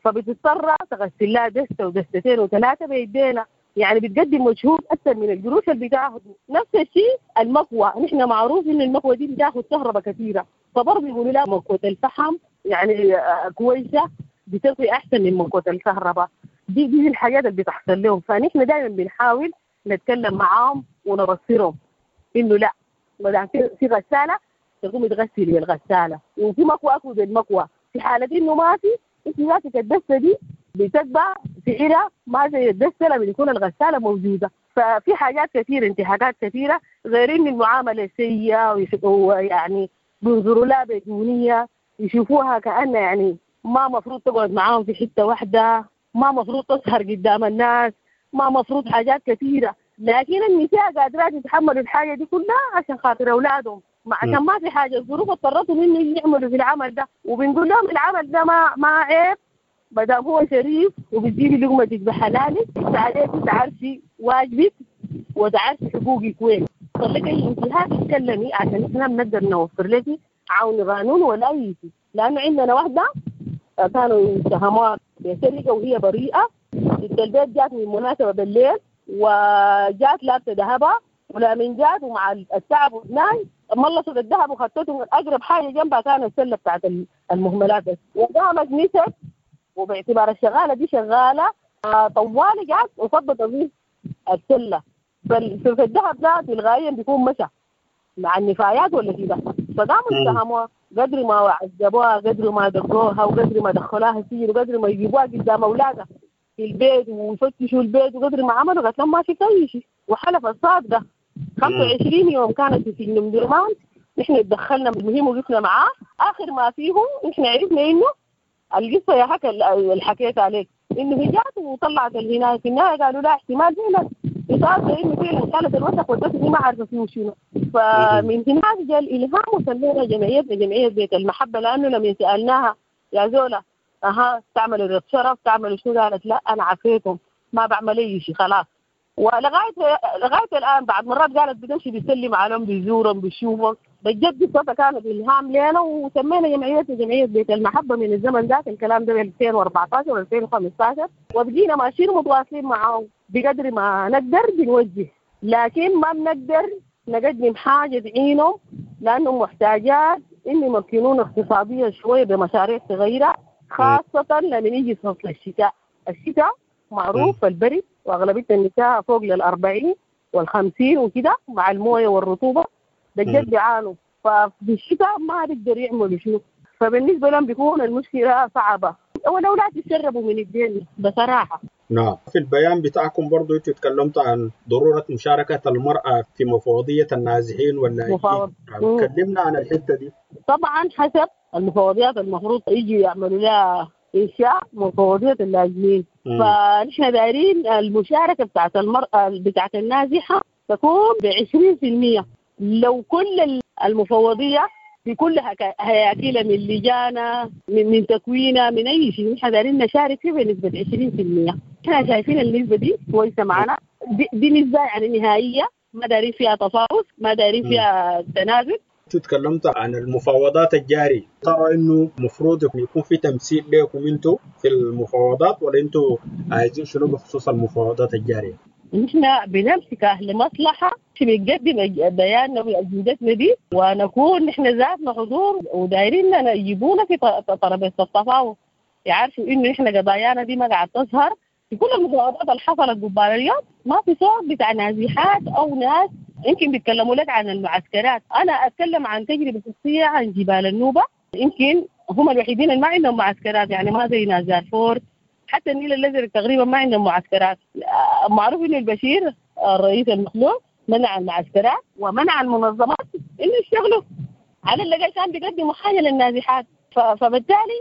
فبتضطر تغسل لها دستة ودستتين وثلاثة بيدينا، يعني بتقدم مجهود أكثر من القروش اللي بتاخذ. نفس الشيء المكوى، نحن معروف إن المكوى دي بتاخذ كهرباء كثيرة، فبرضه يقولوا لها مكوى الفحم يعني كويسة بتقضي أحسن من مكوى الكهرباء. دي دي الحاجات اللي بتحصل لهم، فنحن دائما بنحاول نتكلم معاهم ونبصرهم إنه لا، ما دام في غسالة تقوم تغسلي بالغسالة، وفي مكوى أكو بالمكوى. في حالة إنه ما في، أنت ماسكة الدستة دي بتتبع سعرها ما زي الدستة لما يكون الغسالة موجودة. ففي حاجات كثيرة، انتهاكات كثيرة، غير إن المعاملة سيئة، ويعني بينظروا لها بدونية، يشوفوها كأنها يعني ما مفروض تقعد معاهم في حتة واحدة، ما مفروض تسهر قدام الناس، ما مفروض حاجات كثيرة. لكن النساء قادرات يتحملوا الحاجة دي كلها عشان خاطر أولادهم، عشان ما في حاجة الظروف اضطرتهم إنه يعملوا في العمل ده. وبنقول لهم العمل ده ما ما عيب ما دام هو شريف وبتجيبي لقمتك بحلالك، انت عليك تعرفي واجبك وتعرفي حقوقك وين. خليك الانتهاك تتكلمي عشان احنا بنقدر نوفر لك عون قانون ولا اي شيء. لانه عندنا واحده كانوا يتهموها بسرقه وهي بريئه، ست البيت جات من مناسبه بالليل وجات لابسه ذهبها، ولما جات ومع التعب والناي ملصت الذهب وخدته من اقرب حاجه جنبها كانت السله بتاعت المهملات، وقامت نست. وباعتبار الشغاله دي شغاله طوالي قاعد وفضت فيه السله، ففي الذهب ده تلغائيا بيكون مشى مع النفايات ولا كده. فقاموا اتهموها قدر ما عذبوها، قدر ما دقوها، وقدر ما دخلوها السجن، وقدر ما يجيبوها قدام اولادها في البيت ويفتشوا البيت، وقدر ما عملوا قالت لهم ما في اي شيء. وحلف الصاد ده خمسة وعشرين يوم كانت في سجن مدرمان، نحن اتدخلنا بالمهم وقفنا معاه. اخر ما فيه نحن عرفنا انه القصه يا حكى اللي حكيت عليك انه هي جات وطلعت الهنايه، في النهايه قالوا لا احتمال فعلا اصاب انه فعلا كانت الوسخ ودته ما عارفه فيه شنو. فمن هنا جاء الالهام وسمينا جمعيتنا جمعيه بيت المحبه، لانه لما سالناها يا زوله اها تعملوا رياض شرف تعملوا شنو، قالت لا انا عافيتهم ما بعمل اي شيء خلاص. ولغايه لغايه الان بعد مرات قالت بتمشي بتسلم عليهم بيزورهم بيشوفهم. بجد قصتها كانت الهام لنا، وسمينا جمعيتنا جمعيه بيت المحبه من الزمن ذاك. الكلام ده ألفين وأربعطاشر وألفين وخمسطاشر، وبقينا ماشيين متواصلين معاهم بقدر ما نقدر بنوجه، لكن ما بنقدر نقدم حاجه تعينهم لانهم محتاجات ان يمكنون اقتصاديا شويه بمشاريع صغيره، خاصه لما يجي فصل الشتاء. الشتاء معروف البرد، واغلبيه النساء فوق للأربعين والخمسين وكده مع المويه والرطوبه بجد بيعانوا. ففي الشتاء ما بيقدر يعملوا شنو، فبالنسبه لهم بيكون المشكله صعبه، والاولاد يتشربوا من الدين بصراحه. نعم. في البيان بتاعكم برضو انتوا تكلمتوا عن ضروره مشاركه المراه في مفوضيه النازحين واللاجئين، كلمنا عن الحته دي. طبعا حسب المفوضيات المفروض يجي يعملوا لها انشاء مفوضيه اللاجئين، فنحن دايرين المشاركه بتاعت المراه بتاعت النازحه تكون ب عشرين بالمئة. لو كل المفوضيه بكل هياكلها من لجانه من, من تكوينها من اي شيء نحن دايرين نشارك فيه بنسبه عشرين بالمئة. احنا شايفين النسبه دي كويسه معنا، دي, دي نسبه يعني نهائيه، ما دايرين فيها تفاوض، ما دايرين فيها تنازل. انتوا تكلمتوا عن المفاوضات الجاريه، ترى انه المفروض يكون في تمثيل لكم انتوا في المفاوضات، ولا انتوا عايزين شنو بخصوص المفاوضات الجاريه؟ نحن بنمسك أهل مصلحة بنقدم بياننا وأجندتنا دي، ونكون نحن ذاتنا حضور ودايرين يجيبونا في ترابيزة التفاوض، يعرفوا إنه نحن قضايانا دي ما قاعد تظهر في كل المفاوضات اللي حصلت قبال اليوم. ما في صوت بتاع نازحات أو ناس يمكن بيتكلموا لك عن المعسكرات. أنا أتكلم عن تجربة شخصية عن جبال النوبة، يمكن هم الوحيدين اللي ما عندهم معسكرات، يعني ما زي ناس دارفور، حتى النيل الأزرق تقريبا ما عندهم معسكرات. معروف إنه البشير الرئيس المخلوع منع المعسكرات ومنع المنظمات إنه يشتغلوا، على الأقل كان بيقدموا حاجة للنازحات. فبالتالي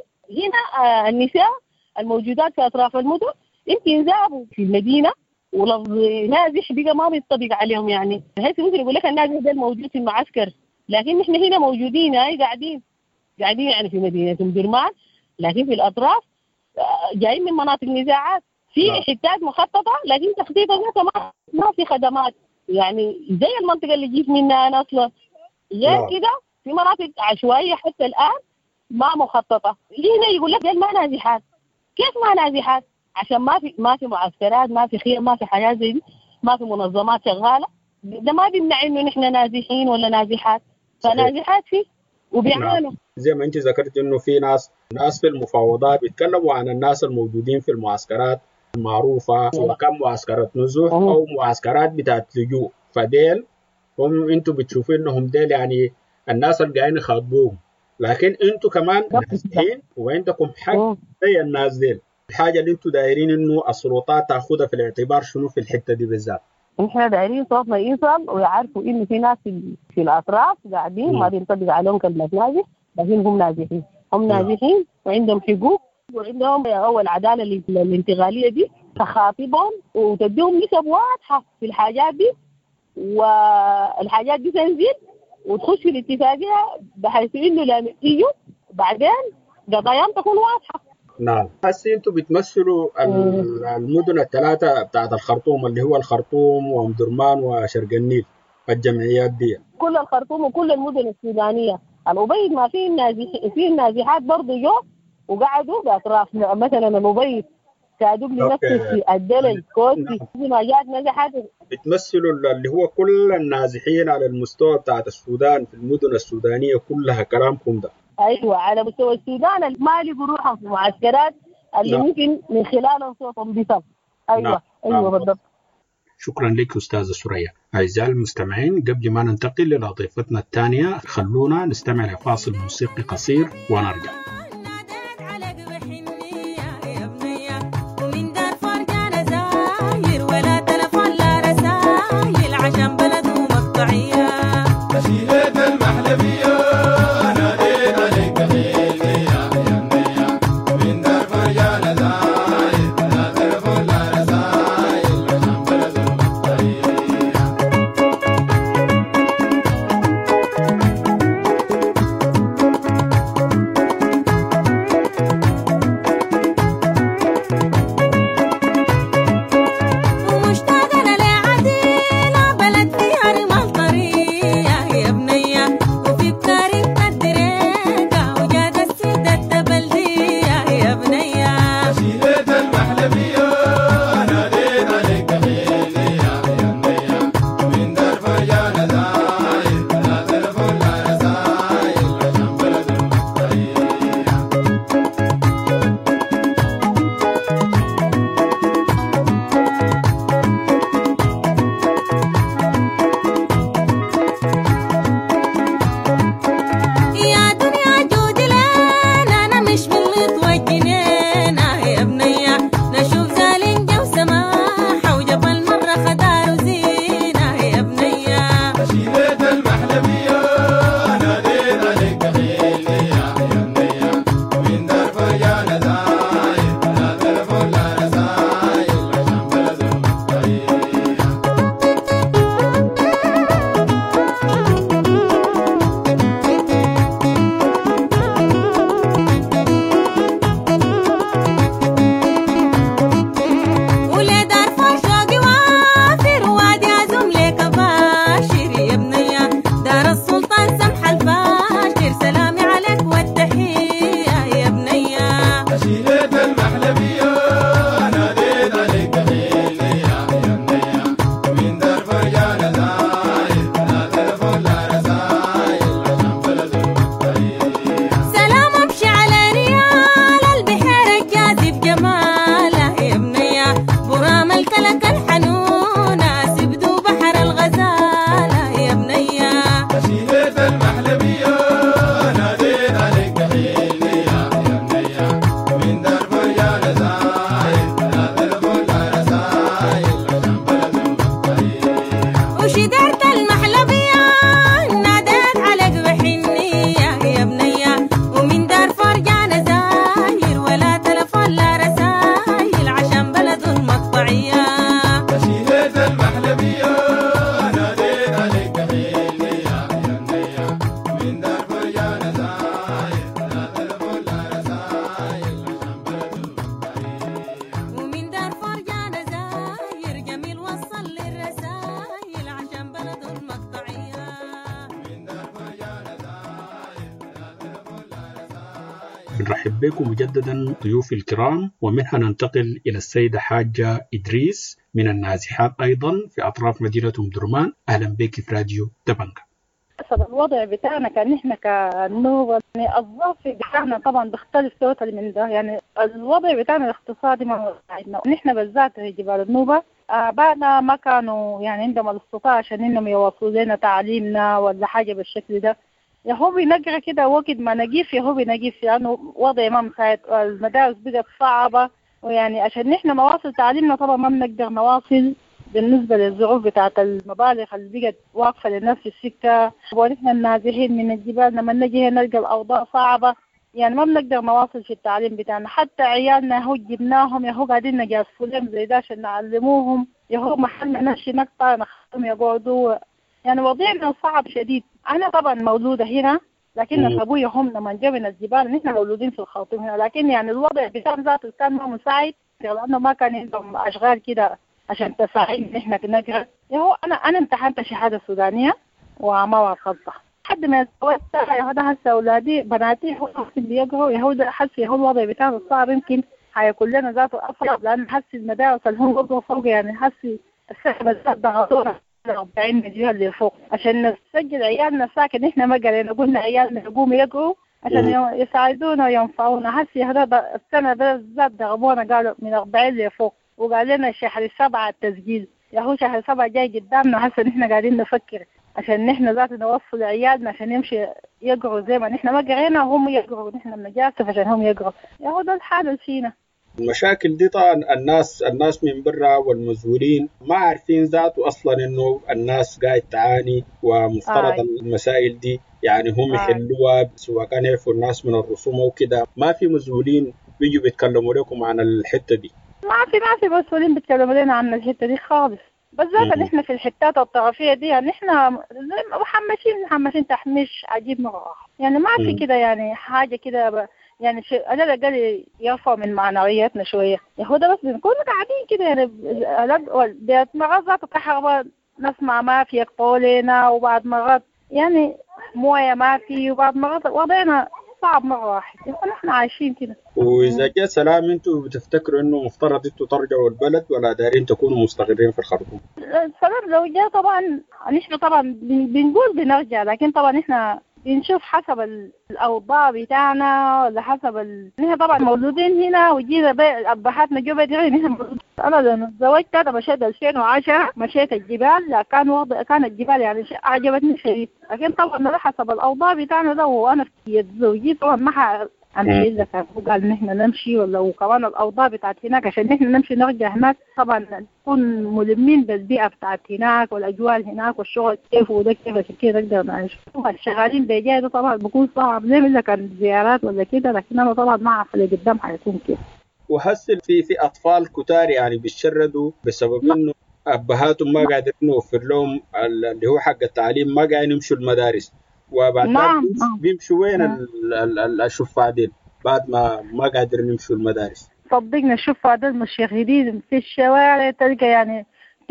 هنا النساء الموجودات في أطراف المدن يمكن ذهبوا في المدينة ولفظ نازح بقى ما بيطبق عليهم، يعني هيك ممكن يقول لك النازح ده الموجود في المعسكر، لكن نحن هنا موجودين هاي قاعدين قاعدين يعني في مدينة درمان، لكن في الأطراف جايين من مناطق نزاعات، في حتات مخططة لكن تخطيطها ما ما في خدمات، يعني زي المنطقة اللي جيت منها أنا أصلا. غير كده في مناطق عشوائية حتى الآن ما مخططة. هنا يقول لك ما نازحات، كيف ما نازحات؟ عشان ما في ما في معسكرات، ما في خيام، ما في حياه زي دي، ما في منظمات شغاله. ده ما بيمنع انه نحن نازحين ولا نازحات، فنازحات فيه وبيعانوا. زي ما انت ذكرت انه في ناس ناس في المفاوضات بيتكلموا عن الناس الموجودين في المعسكرات المعروفه، سواء كان معسكرات نزوح او معسكرات بتاعت لجوء، فديل هم انتم بتشوفوا انهم ديل يعني الناس اللي قاعدين يخاطبوهم، لكن انتم كمان نازحين وعندكم حق زي الناس ديل. الحاجه اللي انتم دايرين انه السلطات تاخذها في الاعتبار شنو في الحته دي بالذات؟ احنا دايرين صوتنا يوصل ويعرفوا انه في ناس في, في الاطراف قاعدين ما بينطبق عليهم كلمه نازح، لكن هم نازحين، هم نازحين وعندهم حقوق وعندهم اول عداله الانتقاليه دي تخاطبهم وتديهم نسب واضحه في الحاجات دي، والحاجات دي تنزل وتخش في الاتفاقيه بحيث انه لما يجوا بعدين قضاياهم تكون واضحه. نعم. هسه انتم بتمثلوا المدن الثلاثه بتاعت الخرطوم اللي هو الخرطوم وام درمان وشرق النيل، الجمعيات دي كل الخرطوم وكل المدن السودانيه. الأبيض ما فيه النازح فيه النازحات برضه جو وقعدوا باطراف، مثلا الأبيض كادوا لنفسه في الدلل كوسي ما جات نزحات. بتمثلوا اللي هو كل النازحين على المستوى بتاعت السودان في المدن السودانيه كلها، كلامكم ده؟ ايوه على مستوى السودان اللي ما لقوا روحهم في معسكرات اللي نعم. ممكن من خلالهم صوتهم بيصل. ايوه نعم. ايوه نعم. بالضبط. شكرا لك استاذه سوريا. اعزائي المستمعين، قبل ما ننتقل الى ضيفتنا الثانيه خلونا نستمع لفاصل موسيقي قصير ونرجع. بنرحب بكم مجددا ضيوف الكرام، ومنها ننتقل إلى السيدة حاجة إدريس من النازحات أيضا في أطراف مدينة أم درمان. أهلا بك في راديو دبنجة. الوضع بتاعنا كان احنا كنوبة يعني الظرف بتاعنا طبعا بيختلف توتال من ده. يعني الوضع بتاعنا الاقتصادي ما ساعدنا، نحن بالذات في جبال النوبة بعدنا ما كانوا يعني عندهم الاستطاعة عشان انهم يواصلوا لنا تعليمنا ولا حاجة بالشكل ده. يا هو بنقرا كده وقت ما نجيف يا هو بنجيف لانه يعني وضع ما مساعد، المدارس بدأت صعبة، ويعني عشان نحن نواصل تعليمنا طبعا ما بنقدر نواصل بالنسبة للظروف بتاعت المبالغ اللي بقت واقفة للناس في السكة، ونحن النازحين من الجبال لما نجي نلقى الأوضاع صعبة يعني ما بنقدر نواصل في التعليم بتاعنا. حتى عيالنا يهو جبناهم يهو قاعدين نجاسفوا لهم زي ده عشان نعلموهم، يهو محل نمشي مقطع نخليهم يقعدوا، يعني وضعنا صعب شديد. أنا طبعا مولودة هنا لكن أبوي هم لما جاء من الجبال نحن مولودين في الخرطوم هنا، لكن يعني الوضع بتاع ذاته كان ما مساعد لأنه ما كان عندهم أشغال كده عشان تساعدنا إحنا نقرأ. يهو أنا أنا امتحنت شهادة سودانية وما وصلتها حد ما استويت. يهودا هسه أولادي بناتي هو بيقرأوا يهودا حس يهو الوضع بتاعنا صعب، يمكن هيكون لنا ذاته أصعب لأن حس المدارس اللي هم بيقرأوا فوق يعني حس السحب الذات ضغطونا أربعين مليون اللي فوق عشان نسجل عيالنا ساكن. إحنا ما قلنا قلنا عيالنا يقوموا يقرأوا عشان يساعدونا وينفعونا. حسي هذا السنة بالذات ضربونا قالوا من أربعين اللي فوق، وقال لنا شهر سبعة التسجيل. يهو شهر سبعة جاي قدامنا هسه نحن قاعدين نفكر عشان نحن ذات نوصل عيالنا عشان يمشي يقروا زي ما نحن ما قرينا وهم يقروا، نحن بنجاسف عشان هم يقروا. يهو ده الحال اللي فينا. المشاكل دي طبعا الناس الناس من برا والمسؤولين ما عارفين ذاته اصلا انه الناس قاعد تعاني، ومفترض آه. المسائل دي يعني هم يحلوها، سواء كان يعرفوا الناس من الرسوم وكده. ما في مسؤولين بيجوا بيتكلموا لكم عن الحته دي؟ ما في ما في مسؤولين بيتكلموا لنا عن الحته دي خالص، بالذات ان احنا في الحتات الطرفيه دي يعني احنا محمشين محمشين تحميش عجيب مره يعني ما في كده يعني حاجه كده يعني شيء على الاقل يرفع من معنوياتنا شويه. يا ده بس بنكون قاعدين كده يعني بيت مرات ذات الكهرباء نسمع ما في يقطعوا لنا، وبعد مرات يعني مويه ما في، وبعد مرات وضعنا صعب مرة واحد. يقول احنا عايشين كده. وإذا جاء سلام انتوا بتفتكروا انه مفترض انتوا ترجعوا البلد ولا دايرين تكونوا مستقرين في الخرطوم؟ السلام لو جاء طبعا نحن طبعا بنقول بنرجع، لكن طبعا احنا بنشوف حسب الأوضاع بتاعنا ولا حسب ال... نحن طبعا مولودين هنا وجينا بقى أبهاتنا جو بدري. نحن أنا لما تزوجت أنا مشيت ألفين وعشرة مشيت الجبال، لا كان وضع كان الجبال يعني شيء أعجبتني شديد، لكن طبعا على حسب الأوضاع بتاعنا ده. وأنا في زوجي طبعا ما أمشي إذا كان هو قال نحن نمشي ولا، وكمان الأوضاع بتاعت هناك عشان نحن نمشي نرجع هناك طبعا نكون ملمين بالبيئة بتاعت هناك والأجواء هناك والشغل كيف وده كيف عشان كده نقدر نعيش. الشغالين بيجي ده طبعا بكون صعب زي إذا كان زيارات ولا كده، لكن أنا طبعا ما أعرف اللي قدام حيكون كيف. وحصل في في أطفال كتار يعني بيشردوا بسبب إنه أبهاتهم ما قادرين يوفر لهم اللي هو حق التعليم، ما قاعدين يمشوا المدارس، وبعد نعم. بيمشوا وين الشفاة ديل بعد ما ما قادرين يمشوا المدارس؟ صدقنا الشفاة ديل مشردين في الشوارع، تلقى يعني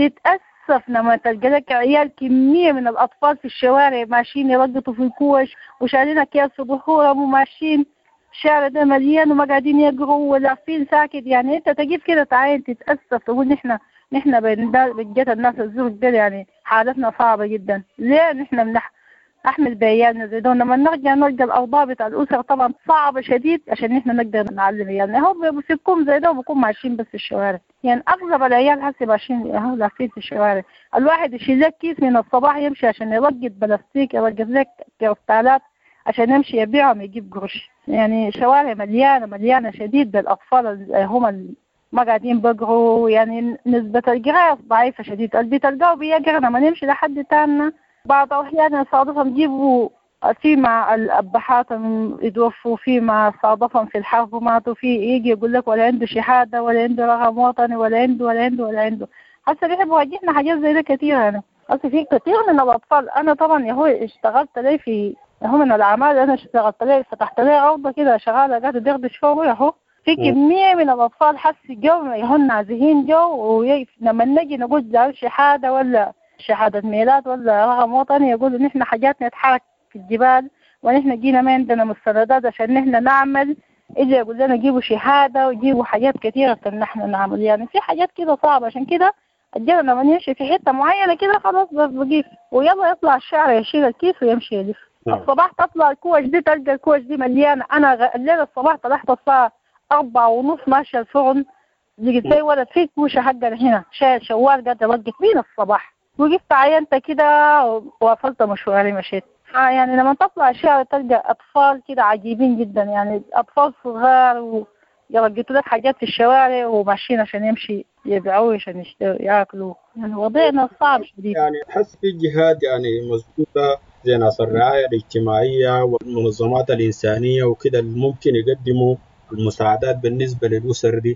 تتأسف لما تلقى لك عيال كمية من الأطفال في الشوارع ماشيين يرقطوا في الكوش وشايلين أكياس في ظهورهم وماشيين الشارع ده مليان وما قاعدين يقروا ولا فين ساكت. يعني أنت تجيب كده تعاين تتأسف تقول نحن نحن بجد الناس الزوج ده يعني حالتنا صعبة جدا. ليه نحن بنح أحمل بعيالنا زي دون لما نرجع نلقى الأوضاع بتاع الأسرة طبعا صعبة شديد عشان نحن نقدر نعلم عيالنا. هم بيفكون زي ده وبكون ماشيين بس في الشوارع، يعني أغلب العيال هسه ماشيين هو لافين في الشوارع. الواحد يشيل لك كيس من الصباح يمشي عشان يلقط بلاستيك، يلقط لك كريستالات عشان يمشي يبيعهم يجيب قرش. يعني شوارع مليانة مليانة شديد بالأطفال هم ما قاعدين بقروا، يعني نسبة القراية ضعيفة شديد. اللي بتلقاه بيقرا لما نمشي لحد تاننا بعض الأحيان صادفهم يجيبوا في مع الأبهات يتوفوا، في مع صادفهم في الحرب وماتوا، في يجي يقول لك ولا عنده شهادة ولا عنده رقم وطني ولا عنده ولا عنده ولا عنده. هسه بيحبوا يجينا حاجات زي ده كثير. أنا هسه في كثير من الأطفال. أنا طبعا يا هو اشتغلت لي في هو من الأعمال، أنا اشتغلت لي فتحت لي عرضة كده شغالة قاعدة دردش فوق يا هو في كمية من الأطفال حس جو يهون نازحين جو، ولما نجي نقول جاب شهادة ولا شهادة ميلاد ولا رقم وطني يقولوا نحن حاجاتنا نتحرك في الجبال ونحن جينا ما عندنا مستندات عشان نحن نعمل يجي يقول لنا جيبوا شهادة ويجيبوا حاجات كثيرة نحن نعمل. يعني في حاجات كده صعبة، عشان كده الجيران لما يمشي في حتة معينة كده خلاص بس بقيف ويلا يطلع الشارع يشيل الكيس ويمشي يلف. الصباح تطلع الكوش دي تلقى الكوش دي مليانة. أنا الليلة الصباح طلعت الساعة أربعة ونص ماشية الفرن، لقيت زي ولد في كوشة حقنا هنا شايل شوال قاعد يوقف بين الصباح، وقفت عينت كده ووصلت مشواري مشيت. يعني لما تطلع الشارع تلقى أطفال كده عجيبين جدا، يعني أطفال صغار ويرقتوا لك حاجات في الشوارع وماشيين عشان يمشي يبيعوه عشان ياكلوا. يعني وضعنا صعب شديد. يعني تحس في جهات يعني مظبوطة زي ناس الرعاية الاجتماعية والمنظمات الإنسانية وكده اللي ممكن يقدموا المساعدات بالنسبة للأسر دي،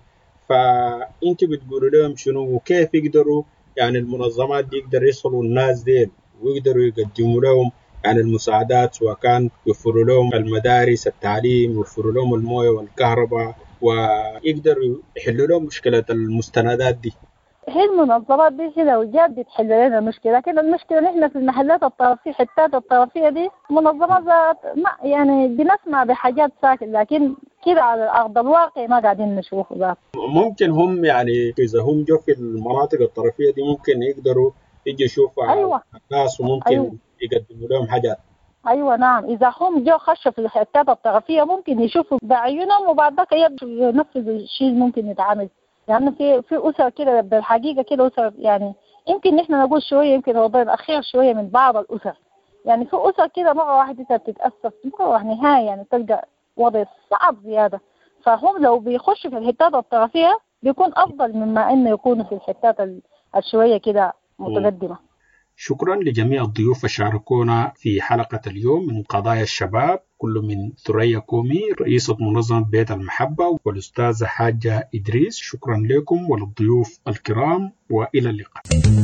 فأنت بتقولوا لهم شنو وكيف يقدروا يعني المنظمات دي يقدروا يصلوا الناس دي ويقدروا يقدموا لهم يعني المساعدات، سواء كان يوفروا لهم المدارس التعليم، يوفروا لهم المويه والكهرباء، ويقدروا يحلوا لهم مشكلة المستندات دي. هي المنظمات دي كده وجات بتحل لنا المشكلة، لكن المشكلة نحن في المحلات الطرفية حتات الطرفية دي منظمات ذات ما يعني بنسمع بحاجات ساكن، لكن كده على أرض الواقع ما قاعدين نشوف ذات. ممكن هم يعني إذا هم جو في المناطق الطرفية دي ممكن يقدروا يجي يشوفوا أيوة. الناس وممكن أيوة. يقدموا لهم حاجات. أيوة نعم، إذا هم جو خشوا في الحتات الطرفية ممكن يشوفوا بعيونهم وبعد ذلك ينفذوا الشيء ممكن يتعمل. يعني في في أسر كده بالحقيقة كده أسر يعني يمكن نحن نقول شوية يمكن وضع الأخير شوية من بعض الأسر. يعني في أسر كده مرة واحدة بتتأسف مرة واحدة نهاية، يعني تلقى وضع صعب زيادة. فهم لو بيخشوا في الحتات الطرفية بيكون أفضل مما إنه يكونوا في الحتات الشوية كده متقدمة. شكرا لجميع الضيوف شاركونا في حلقة اليوم من قضايا الشباب، كل من ثريا كومي رئيسة منظمة بيت المحبة والأستاذة حاجة إدريس. شكرا لكم وللضيوف الكرام وإلى اللقاء.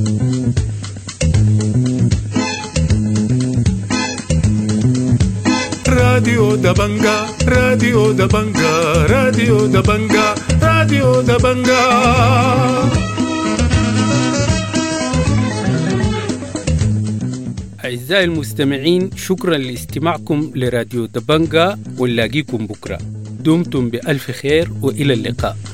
راديو دبنجا راديو دبنجا راديو دبنجا راديو دبنجا. أعزائي المستمعين، شكرا لاستماعكم لراديو دبنجا، ونلاقيكم بكرة. دمتم بألف خير وإلى اللقاء.